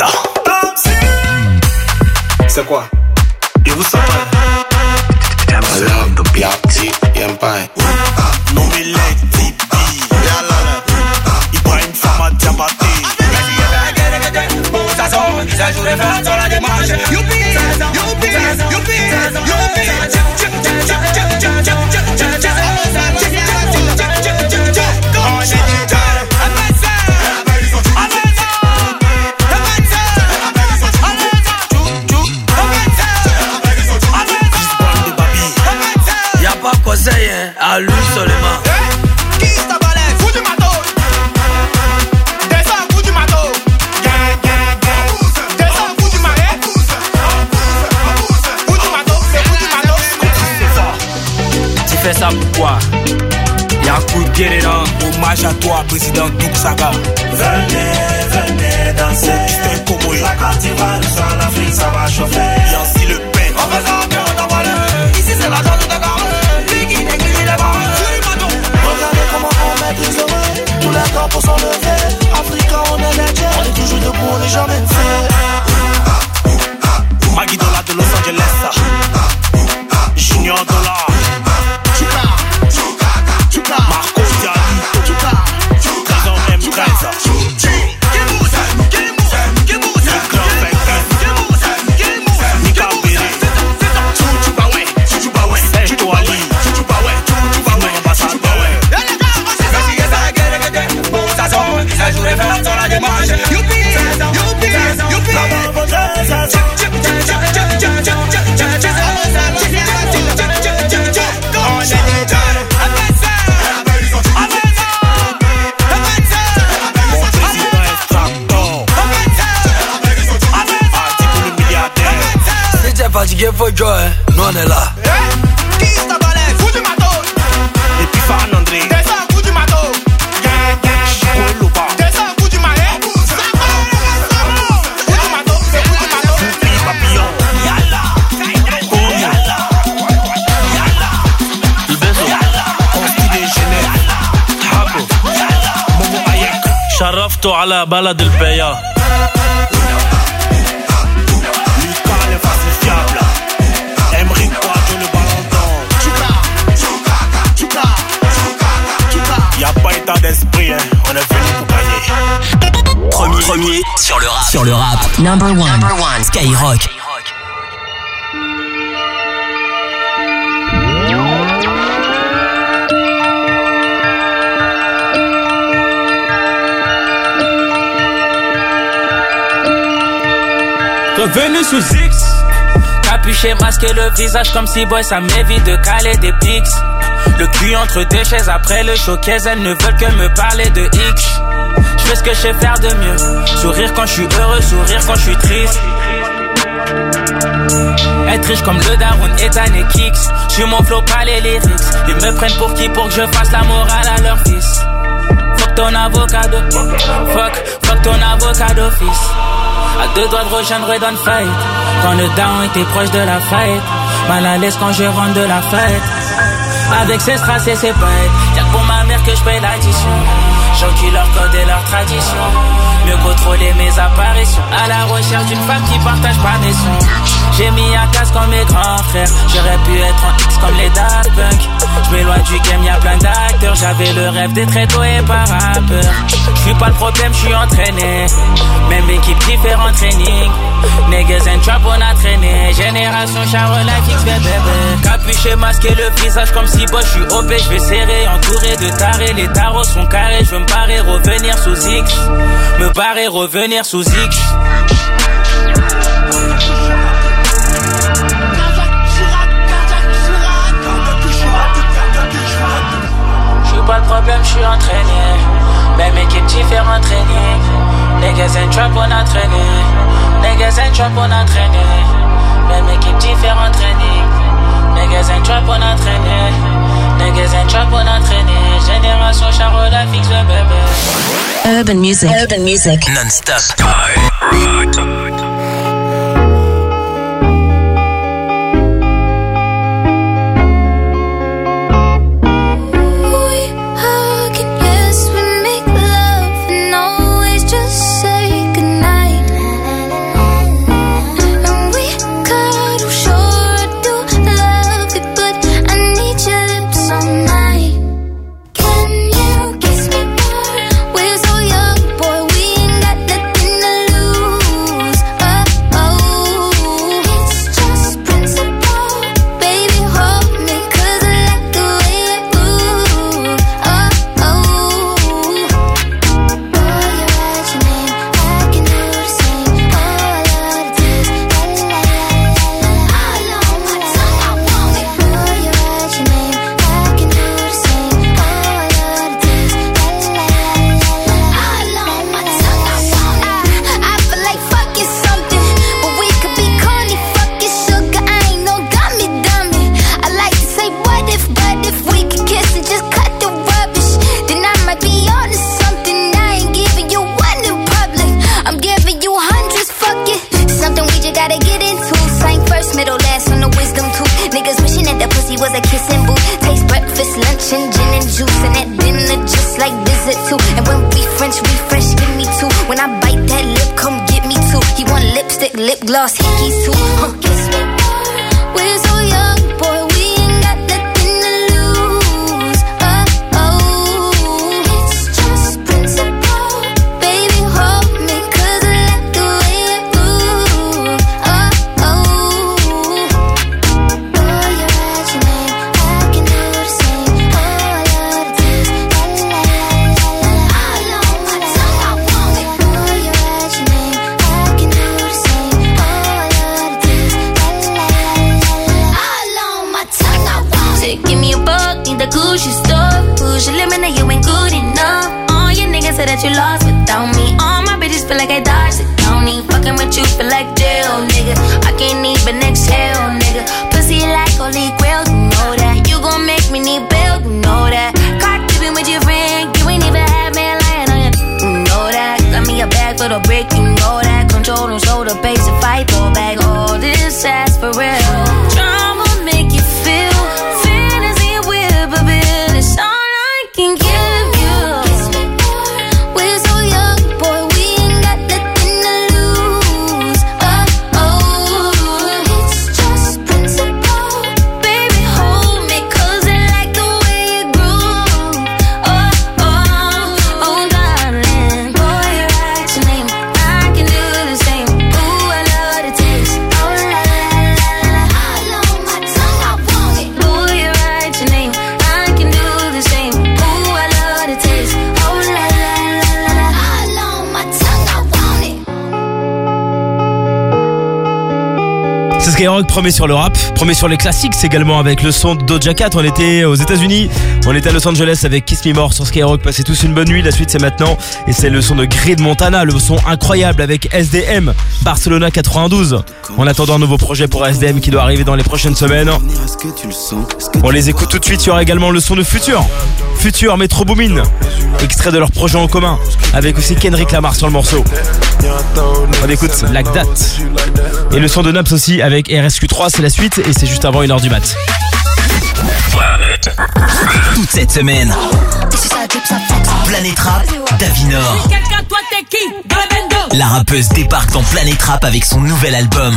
C'est quoi? Et vous savez? Hablando piatti e mpai Numile tipi Yalala Ibrahim Sama Diabati Ça joue les fêtes sur la démarche Youpi, youpi, youpi, youpi à lui seulement. Qui t'a balai? Fou du matos. Descends, fou du matos. Descends, fou du marais. Fou du matos, c'est fou du matos. Tu fais ça pourquoi? Y'a un coup de guerre là. Hommage à toi, président Douk Saga. Venez, venez danser. C'est comme la Côte d'Ivoire, sur l'Afrique, ça va chauffer. Y'a aussi le pain. On fait ça, bien, on t'en parle. Ici, c'est la zone de Dakar. Regardez comment on maîtrise le vrai. Tous les corps pour s'enlever. Africain, on est les dieux. On est toujours debout, on est jamais fait. Maggie Dollar de Los Angeles. Junior Dollar. Marco Diallo. Trésor M treize. Fatigué, faut jouer, nous on est là. Qui t'a balai? Fou du matos. Et puis Fan André. Descends, fou du matos. Descends, fou du marais. Fou du matos, c'est fou du matos. Fou papillon. Yalla. Oh yalla. Yalla. Le beso. Consti des Genève. Habo. Momo Ayek. شرفته على بلد البيا. Y'a pas état d'esprit, hein. On est venu pour gagner. Premier, premier sur le rap. sur le rap. Number one. Number one. Skyrock. Revenu sous X, capuché, masqué le visage comme si boy ça m'évite de caler des pics. Le cul entre deux chaises après le showcase, elles ne veulent que me parler de X. Je fais ce que je sais faire de mieux, sourire quand je suis heureux, sourire quand je suis triste. Être riche comme le daron est un Kicks. Je suis mon flow, pas les lyrics. Ils me prennent pour qui pour que je fasse la morale à leur fils. Fuck ton avocat de Fuck, fuck ton avocat d'office. À deux doigts de rejoindre Red Fight. Quand le down était proche de la fête. Mal à l'aise quand je rentre de la fête. Avec ses strass et ses paillettes. Y'a que pour ma mère que je paye l'addition. J'encule leur code et leur tradition. Mieux contrôler mes apparitions. À la recherche d'une femme qui partage pas mes sons. J'ai mis un casque comme mes grands frères. J'aurais pu être en X comme les Daft Punk. J'm'éloigne du game, y'a plein d'acteurs. J'avais le rêve d'être étoilé par rappeur. J'suis pas le problème, j'suis entraîné. Même équipe, différent training. Niggas and trap, on a traîné. Génération Charles, la X, bébé. Capuché, masqué le visage comme si boy, j'suis O P. J'vais serrer, entouré de tarés. Les tarots sont carrés, j'veux me barrer, revenir sous X. Me barrer, revenir sous X. Pas le problème, je suis entraîné. Même équipe, différent training. Niggas and trap, on a traîné. Niggas and trap, on a traîné. Même équipe, différent training. Niggas and trap, on a traîné. Niggas and trap, on a traîné. Génération Charles, la fixe, le bébé. Urban music. Urban music. Non-stop. Gloss hickeys too. Huh. Kiss me more. We're so young, boy. We ain't got nothing to lose. Oh oh, it's just principle. Baby, hold me, 'cause I like the way we move. Oh oh, boy, you write your name, I can do the same. Oh, I love the taste. La la la la la. All on my tongue, I want it. Boy, you write your name, I can do the same. Give me a buck, need the Gucci store. Push your limit, you ain't good enough. All your niggas say that you lost without me. All my bitches feel like I dodged the county. Fucking with you feel like jail, nigga. I can't even exhale, nigga. Pussy like holy grail, you know that. You gon' make me need bail, you know that. Caught keeping with your friend, you ain't even have me lying on you. You know that. Got me a bag for the brick, you know that. Control and shoulder, base and fight, throw back all this ass for real. Drama make you feel. It's all I can give you. We're so young, boy, we ain't got the Skyrock, premier sur le rap, premier sur les classiques, également avec le son de Doja Cat. On était aux États-Unis, on était à Los Angeles avec Kiss Me More sur Skyrock. Passez tous une bonne nuit. La suite c'est maintenant et c'est le son de Grid Montana, le son incroyable avec S D M, Barcelona quatre-vingt-douze. En attendant un nouveau projet pour S D M qui doit arriver dans les prochaines semaines. On les écoute tout de suite. Il y aura également le son de Future, Future Metro Boomin, extrait de leur projet en commun, avec aussi Kendrick Lamar sur le morceau. On écoute Like That. Et le son de Naps aussi avec R S Q trois, c'est la suite et c'est juste avant une heure du mat. Toute cette semaine, Planète Rap, Davinor. La rappeuse débarque dans Planète Rap avec son nouvel album.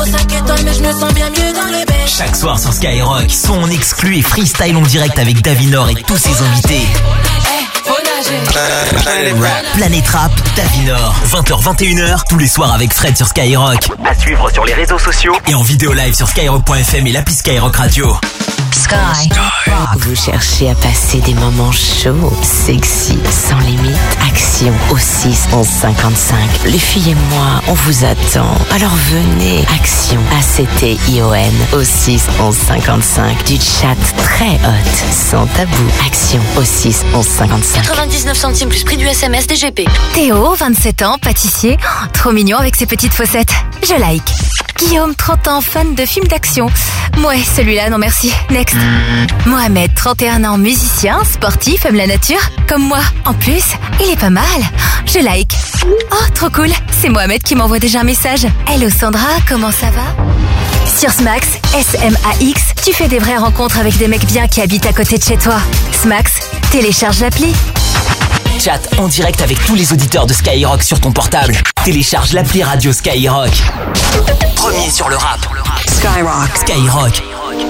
Chaque soir sur Skyrock, son en exclu et freestyle en direct avec Davinor et tous ses invités. Planète Rap, Davinor, vingt heures vingt et une heures tous les soirs avec Fred sur Skyrock. À suivre sur les réseaux sociaux et en vidéo live sur skyrock point f m et l'appli Skyrock Radio. Sky. Vous cherchez à passer des moments chauds, sexy, sans limite. Action au six onze cinquante-cinq. Les filles et moi, on vous attend. Alors venez. Action A C T I O N au six onze cinquante-cinq. Du chat très hot, sans tabou. Action au six onze cinquante-cinq. quatre-vingt-dix-neuf centimes plus prix du S M S D G P. Théo, vingt-sept ans, pâtissier. Oh, trop mignon avec ses petites fossettes. Je like. Guillaume, trente ans, fan de films d'action. Ouais, celui-là, non merci. Next. Mohamed, trente et un ans, musicien, sportif, aime la nature. Comme moi. En plus, il est pas mal. Je like. Oh, trop cool. C'est Mohamed qui m'envoie déjà un message. Hello Sandra, comment ça va? Sur Smax, S M A X, tu fais des vraies rencontres avec des mecs bien qui habitent à côté de chez toi. Smax, télécharge l'appli. Chat en direct avec tous les auditeurs de Skyrock sur ton portable. Télécharge l'appli radio Skyrock. Premier sur le rap. Skyrock. Skyrock.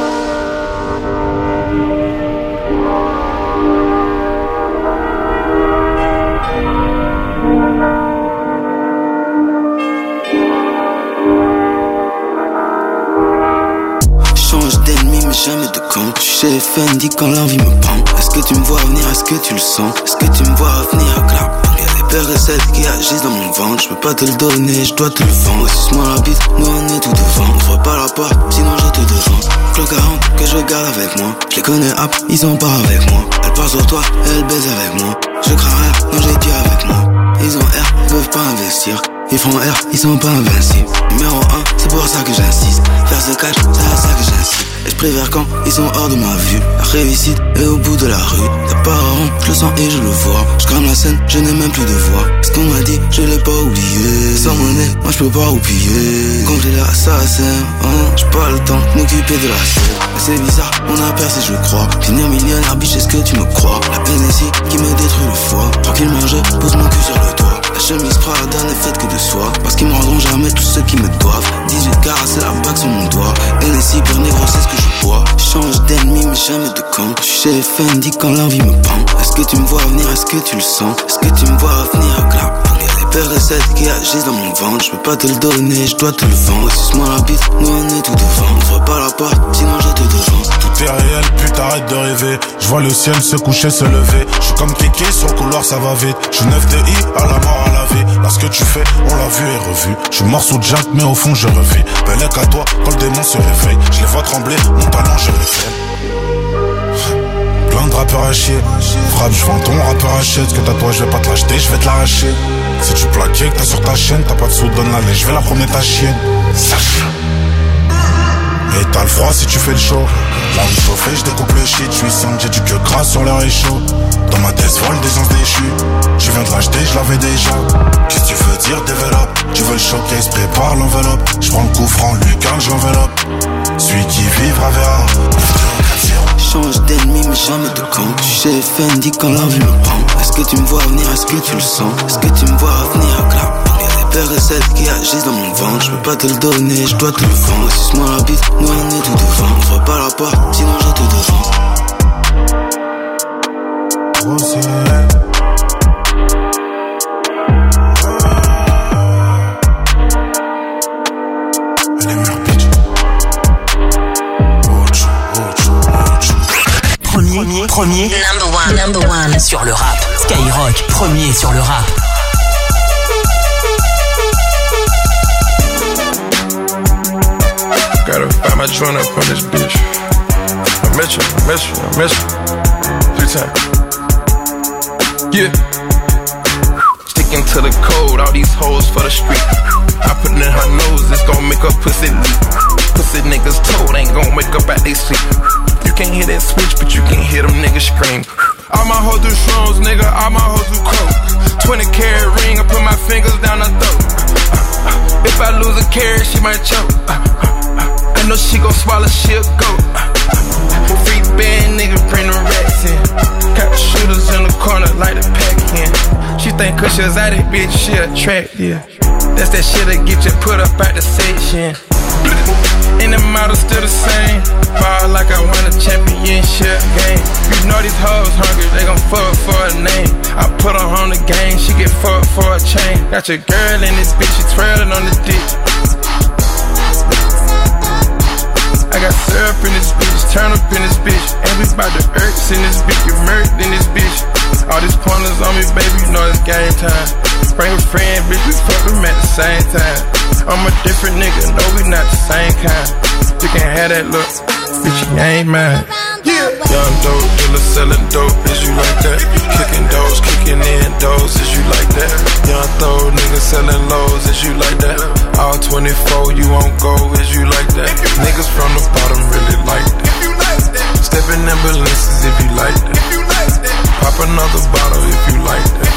Change d'ennemi mais jamais de camp. Je suis chez F N D quand l'envie me prend. Est-ce que tu me vois venir, est-ce que tu le sens? Est-ce que tu me vois venir à clap? Y'a des paires de sept qui agissent dans mon ventre. Je peux pas te le donner, je dois te le vendre. Suce-moi la bite, nous on est tout devant. Ouvre pas la porte, sinon je te devance. Clock quarante que je garde avec moi. Je les connais hop, ils sont pas avec moi. Elle part sur toi, elle baise avec moi. Je crains rien, non j'ai Dieu avec moi. Ils ont R, ils peuvent pas investir. Ils font R, ils sont pas invincibles. Numéro un, c'est pour ça que j'insiste. Faire ce catch, c'est à ça que j'insiste. Et je préfère quand ils sont hors de ma vue. La réussite est au bout de la rue. T'as pas rond, je le sens et je le vois. Je crame la scène, je n'ai même plus de voix. Ce qu'on m'a dit, je l'ai pas oublié. Sans monnaie, moi je peux pas oublier. Quand j'ai l'assassin, hein, j'ai pas le temps de m'occuper de la scène. Mais c'est bizarre, on a percé, je crois. Finir millionnaire, biche, est-ce que tu me crois? La peine ici qui me détruit le foie. Tranquillement, je pose mon cul sur le toit. La chemise Prada n'est faite que de soie. Parce qu'ils me rendront jamais tous ceux qui me doivent. dix-huit carats, c'est la bague sur mon doigt. N S I, pire négro, c'est ce que je bois. Change d'ennemi, mais jamais de camp. Je suis chez F N D quand l'envie me prend. Est-ce que tu me vois venir, est-ce que tu le sens? Est-ce que tu me vois venir à clap? Y'a des paires de sept qui agissent dans mon ventre. Je peux pas te le donner, je dois te le vendre. Suce-moi la bite, nous on est tout devant. Ouvre pas la porte, sinon je te devance. Tout est réel, putain arrête de rêver. Je vois le ciel se coucher, se lever. Je suis comme Kiki, sur le couloir ça va vite. Je suis neuf de I, à la mort, à la vie. Là ce que tu fais, on l'a vu et revu. Je suis mort sous Jack, mais au fond je revis. Bellec à toi, quand le démon se réveille. Je les vois trembler, mon talent je le fais. Plein de rappeurs à chier. Frappe, je vends ton rappeur à chier. Ce que t'as toi, je vais pas te l'acheter, je vais te l'arracher. Si tu plaquais, que t'as sur ta chaîne, t'as pas de sous, donne la lait, je vais la promener ta chienne. Sache. Et t'as le froid si tu fais le show. Là où chauffé, je découpe le shit. Je suis simple, j'ai du queue gras sur l'air est chaud. Dans ma tête vol des ans déchus. Je viens de l'acheter, je l'avais déjà. Qu'est-ce que tu veux dire, développe? Tu veux le showcase, prépare l'enveloppe. Je prends le coup franc, Lucan, je l'enveloppe. Celui qui vivra verra. Change d'ennemi mais jamais de camp. Je suis chez F N D quand l'envie me prend. Est-ce que tu me vois venir, est-ce que tu le sens? Est-ce que tu me vois venir à clap? Y'a des paires de sept qui agissent dans mon ventre. Je peux pas te le donner, je dois te le vendre. Suce-moi la bite, nous on est tout devant. Ouvre pas la porte, sinon je te devance. Oh, c'est... Premier, premier, number one, number one sur le rap. Skyrock, premier sur le rap. Gotta find my joint up on this bitch. I miss you, I miss you, I miss you. Three times. Yeah. Sticking to the code, all these hoes for the street. I put it in her nose, it's gon' make her pussy leak. Pussy niggas told ain't gon' wake up at they sleep. You can't hear that switch, but you can hear them niggas scream. All my hoes do shrooms, nigga, all my hoes do coke. twenty carat ring, I put my fingers down her throat. If I lose a carat, she might choke. I know she gon' swallow, she'll go. Free band, nigga, bring the racks in. Got the shooters in the corner, like the pack in. She think cause she was out it, bitch, she attractive. That's that shit that get you put up at the section. And the model still the same. Ball like I won a championship game. You know these hoes hungry, they gon' fuck for a name. I put her on the game, she get fucked for a chain. Got your girl in this bitch, she twirling on the dick. I got syrup in this bitch, turn up in this bitch. And we bout to irks in this bitch, get murked in this bitch. All these pointers on me, baby, you know it's game time. Bring a friend, bitch, we fuck them at the same time. I'm a different nigga, no, we not the same kind. You can have that look, bitch, you ain't mine. Yeah. Young dope dealer selling dope, is you like that? Kicking doors, kicking in doors, is you like that? Young throw niggas selling lows, is you like that? All twenty-four, you won't go, is you like that? Niggas from the bottom really like that. Step in ambulances if you like that. Pop another bottle if you like that.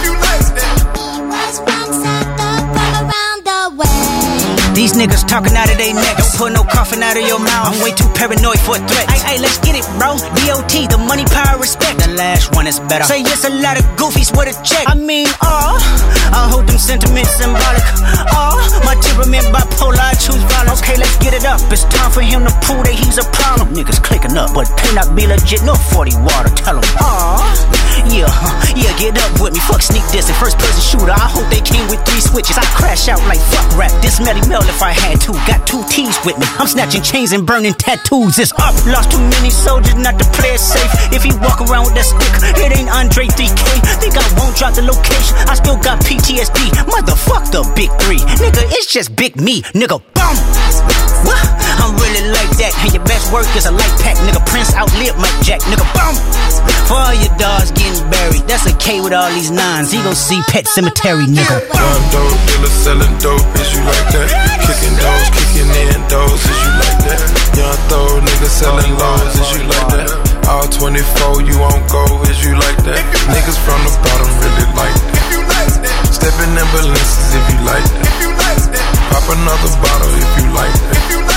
These niggas talking out of their neck. Don't put no coffin out of your mouth. I'm way too paranoid for a threat. Ay, ay, let's get it, bro. D O T, the money, power, respect. The last one is better. Say yes, a lot of goofies with a check. I mean, oh, I hold them sentiments symbolic. Oh, my temperament bipolar, I choose violence. Okay, let's get it up. It's time for him to prove that he's a problem. Niggas clicking up, but cannot be legit. No forty water, tell him. Oh, yeah, huh, yeah, get up with me. Fuck sneak this and first person shooter. I hope they came with three switches. I crash out like fuck rap. This Melly Mel if I had to. Got two T's with me. I'm snatching chains and burning tattoos. It's up. Lost too many soldiers not to play it safe. If he walk around with that stick, it ain't Andre three K. Think I won't drop the location. I still got P T S D. Motherfuck the big three. Nigga, it's just big me. Nigga, bum. What? I'm really like that. And your best work is a light pack. Nigga, Prince outlived Mike Jack. Nigga, bum. For all your dogs getting buried. That's a K with all these nines. He gon' see Pet Cemetery, nigga. Young dope dealer selling dope, is you like that? Kicking doors, kicking in doors, is you like that? Young throw niggas selling lows, is you like that? All twenty-four, you won't go, is you like that? Niggas from the bottom really like that. Step in ambulances if you like that. Pop another bottle if you like that.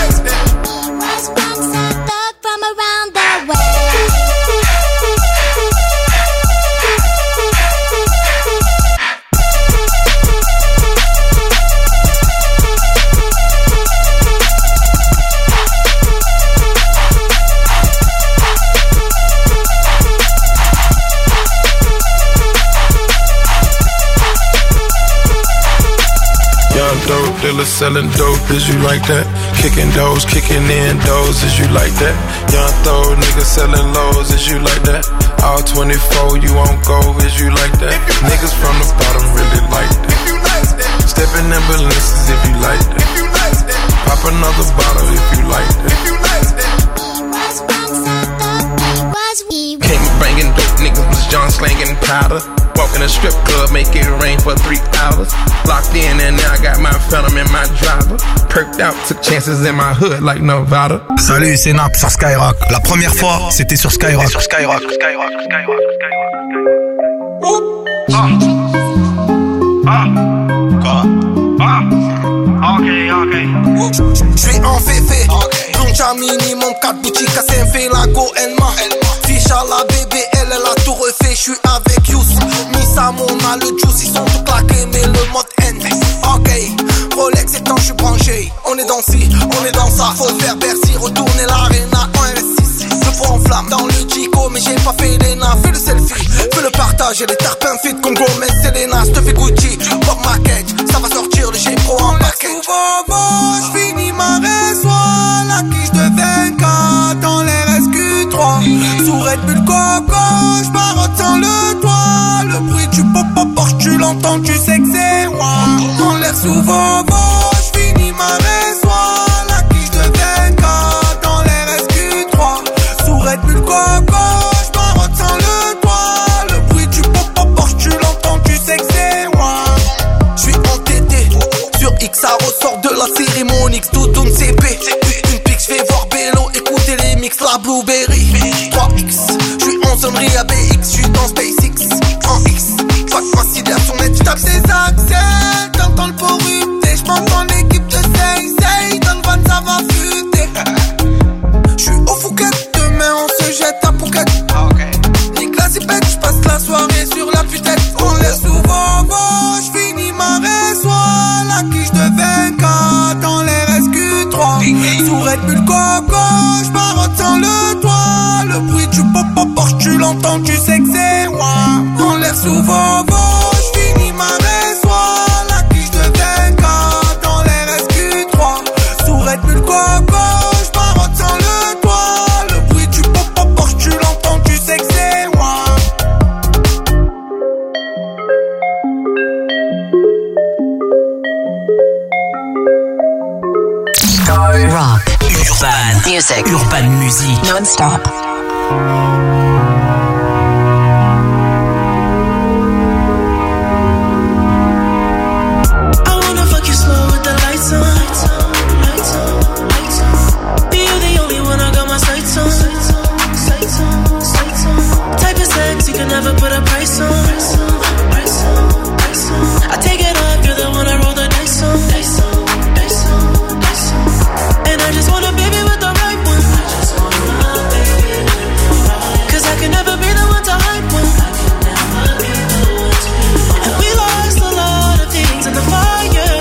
From around the way. Dope dealer selling dope, is you like that? Kicking doors, kicking in doors, is you like that? Young throw niggas selling lows, is you like that? All twenty-four, you won't go, is you like that? Niggas from the bottom really like that. Step in ambulances if you like that. Pop another bottle if you like that. Came banging dope, niggas was John slanging powder. Walk in a strip club, make it rain for three hours. Locked in and now I got my phantom in my driver. Perked out, took chances in my hood like Nevada. Salut, c'est Nap sur Skyrock. La première fois, c'était sur Skyrock. Sur Skyrock. Skyrock, Skyrock, Skyrock. Ah. Ah. Quoi? Ah. Ok, ok. J'suis en féfé. Plonge à minimum quatre boutiques à Saint-Fé, la go Elma. Fiche à la bébé, elle, elle a tout refait. J'suis avec Youssou. Missa, Mona, le juice, ils sont tout claqués, mais le mode N. Ok, Rolex étant, j'suis branché. On est dans ci, on est dans ça. Faut faire Bercy, retourner l'arena en R S six. Le fond en flamme dans le Chico, mais j'ai pas fait l'E N A. Fais le selfie, fais le partage. Et les tarpins fit comme Gomez, Selena. J'te fais Gucci, Bob Market. Ça va sortir le G-Pro en paquet. Souvent, j'finis ma résoie. La quiche de vingt-quatre dans les R S Q trois. Sous Red Bull Coco, j'marotte sans le toit. Le bruit du pop-up Porsche, tu l'entends, tu sais que c'est moi. Dans l'air souvent, j'finis ma résoie. La quiche de vingt-quatre. le coco, j'marotte sans le toit. Le bruit du pop Porsche, tu l'entends, tu sais que c'est moi. Dans l'air souvent beau, j'finis ma résoie. La quiche de vingt-quatre dans l'air S Q trois. Sourette plus le coco, j'marotte sans le toit. Le bruit du pop Porsche, tu l'entends, tu sais que c'est moi. Rock, urban, music, urban music, non-stop. I wanna fuck you slow with the lights on. Lights on, lights on, lights on. Be you the only one I got my sights on. Sights on, sights on, sights on. Type of sex you can never put a price on. Price on, price on, price on. I take it off, you're the one I roll the dice on. Dice on, dice on, dice on. And I just want a baby with the right one. I just want a baby. Cause I can never be the one to hype one. I can never be the one to. And we lost a lot of things in the fire.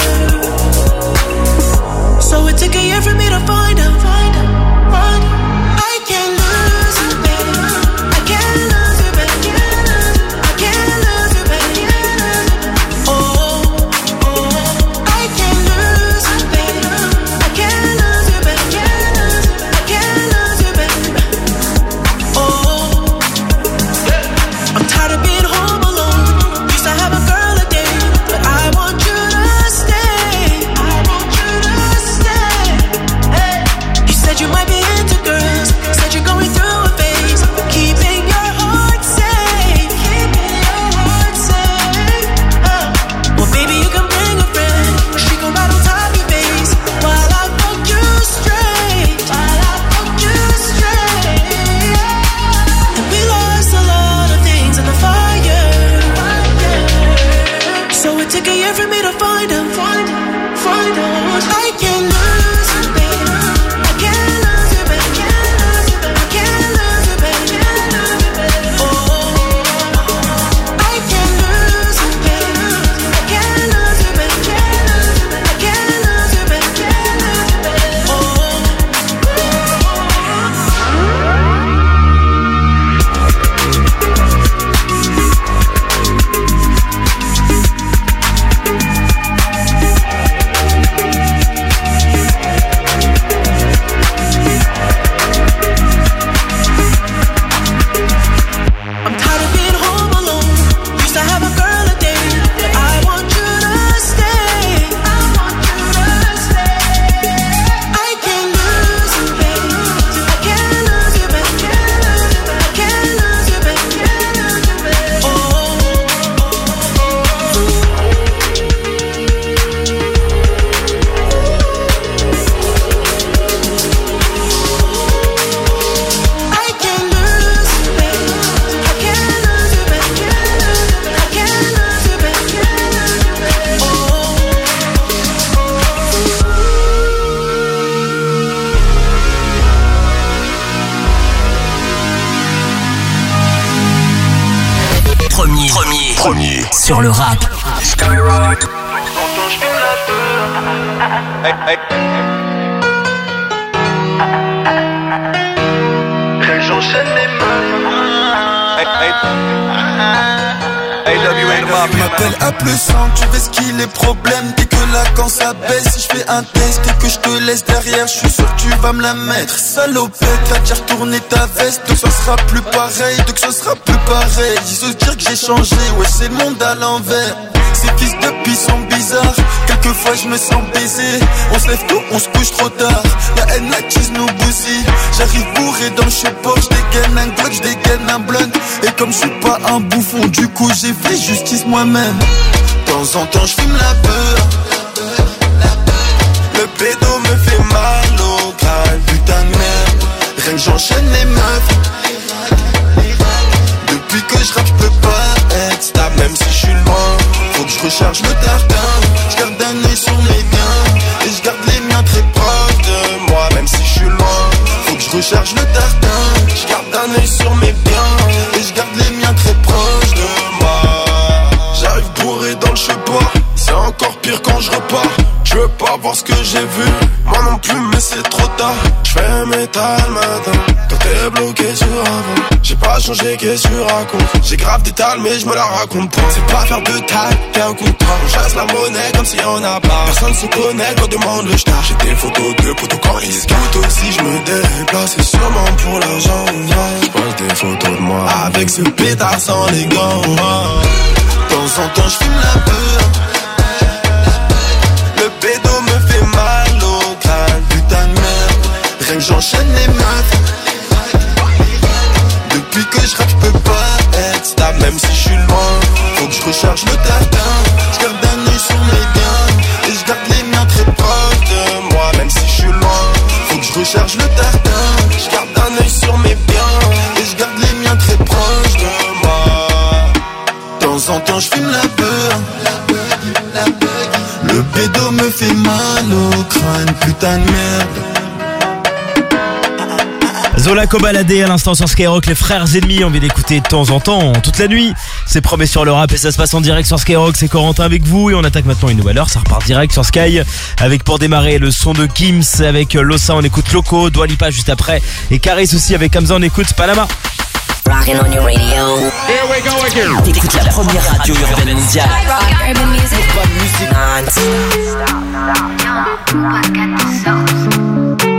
So it took a year for me to find out. Find out, find out. I can't lose you, baby. I can't lose you, baby. I can't lose you, baby. Oh, oh. I can't lose you, baby. I can't lose you, baby. I can't lose you, baby. Oh, I'm tired of being home alone. Used to have a girl a day, but I want you to stay. I want you to stay. Hey. You said you might be into girls. Said you're going through a phase. Keeping your heart safe. Keeping your heart safe. Oh. Well, baby, you can bring a friend. She gon' ride on top of your face while I fuck you straight. While I fuck you straight. And we lost a lot of things in the fire. So it took a year for me to find out. Find out, find out. I can't lose you, baby. I can't lose you, baby. I can't lose you, baby. Oh, I can't lose you, baby. I can't lose you, baby. I can't lose you, baby. I'm tired of being home alone. Used to have a girl a day, but I want you to stay. I want you to stay. I can't lose you, baby. I can't lose you, baby. I can't lose you, baby. I can't lose you, baby. I can't lose you, baby. I can't lose you, baby. Premier, premier, premier sur le rap. Skyrock. Hey, hey. J'enchaîne les mains. Hey, hey. Hey, W A the Mob. Je m'appelle à plus cent, tu veux ce qu'il est problème. Dès que là quand ça baisse, si je fais un test et que je te laisse derrière, je suis sûr que tu vas me la mettre. Salopette, t'as déjà retourné ta veste, donc ça sera plus pareil, donc ça sera plus pareil. Ils se dire que j'ai changé, ouais c'est le monde à l'envers. Ces fils de pis sont bizarres, quelquefois je me sens baisé. On se lève tôt, on se couche trop tard. La haine, la tease nous bousille. J'arrive bourré dans le support, je dégaine un Glock, je dégaine un blunt. Et comme je suis pas un bouffon, du coup j'ai fait justice moi-même. De temps en temps je fume la peur. Le pédo me fait mal au crâne, putain de merde. Rien que j'enchaîne les meufs. Depuis que je rappe, je peux pas être stable, même si je suis loin. Faut que je recharge le tartin. Je garde un œil sur mes biens et je garde les miens très proches de moi, même si je suis loin. Faut que je recharge le tartin. Je garde un œil sur mes biens et je garde les miens très proches de moi. J'arrive bourré dans le chemin, c'est encore pire quand je repars. Je veux pas voir ce que j'ai vu, moi non plus mais c'est trop tard. Je fais même état le matin. Quand t'es bloqué sur avant, j'ai pas changé, qu'est-ce que tu racontes? J'ai grave d'étal mais je me la raconte pas. C'est pas faire de taille, qu'un contrat. On chasse la monnaie comme si on a pas. Personne se connaît quand demande le star. J'ai des photos de potos quand ils se gâtent. Aussi je me déplace, c'est sûrement pour l'argent. Je pose des photos de moi avec ce pétard sans les gants. De temps en temps je fume la peur. Le pédo me fait mal au crâne. Putain de merde, rien que j'enchaîne les meufs. Depuis que je rappe, je peux pas être stable, même si je suis loin. Faut que je recharge le tartin. Je garde un œil sur mes biens et je garde les miens très proches de moi, même si je suis loin. Faut que je recharge le tartin. Je garde un œil sur mes biens et je garde les miens très proches de moi. De temps en temps, je fume la peur. Le pédo me fait mal au crâne, putain de merde. Zola Cobaladé à l'instant sur Skyrock, les frères ennemis, on vient d'écouter de temps en temps, toute la nuit. C'est promis sur le rap et ça se passe en direct sur Skyrock, c'est Corentin avec vous et on attaque maintenant une nouvelle heure, ça repart direct sur Sky avec pour démarrer le son de Gims avec Losa, on écoute Loco, Dua Lipa juste après et Caris aussi avec Hamza, on écoute Panama. Rockin' on your radio. Here we go again. T'écoutes la première radio urbaine mondiale. Rock urban music. Bonne musique.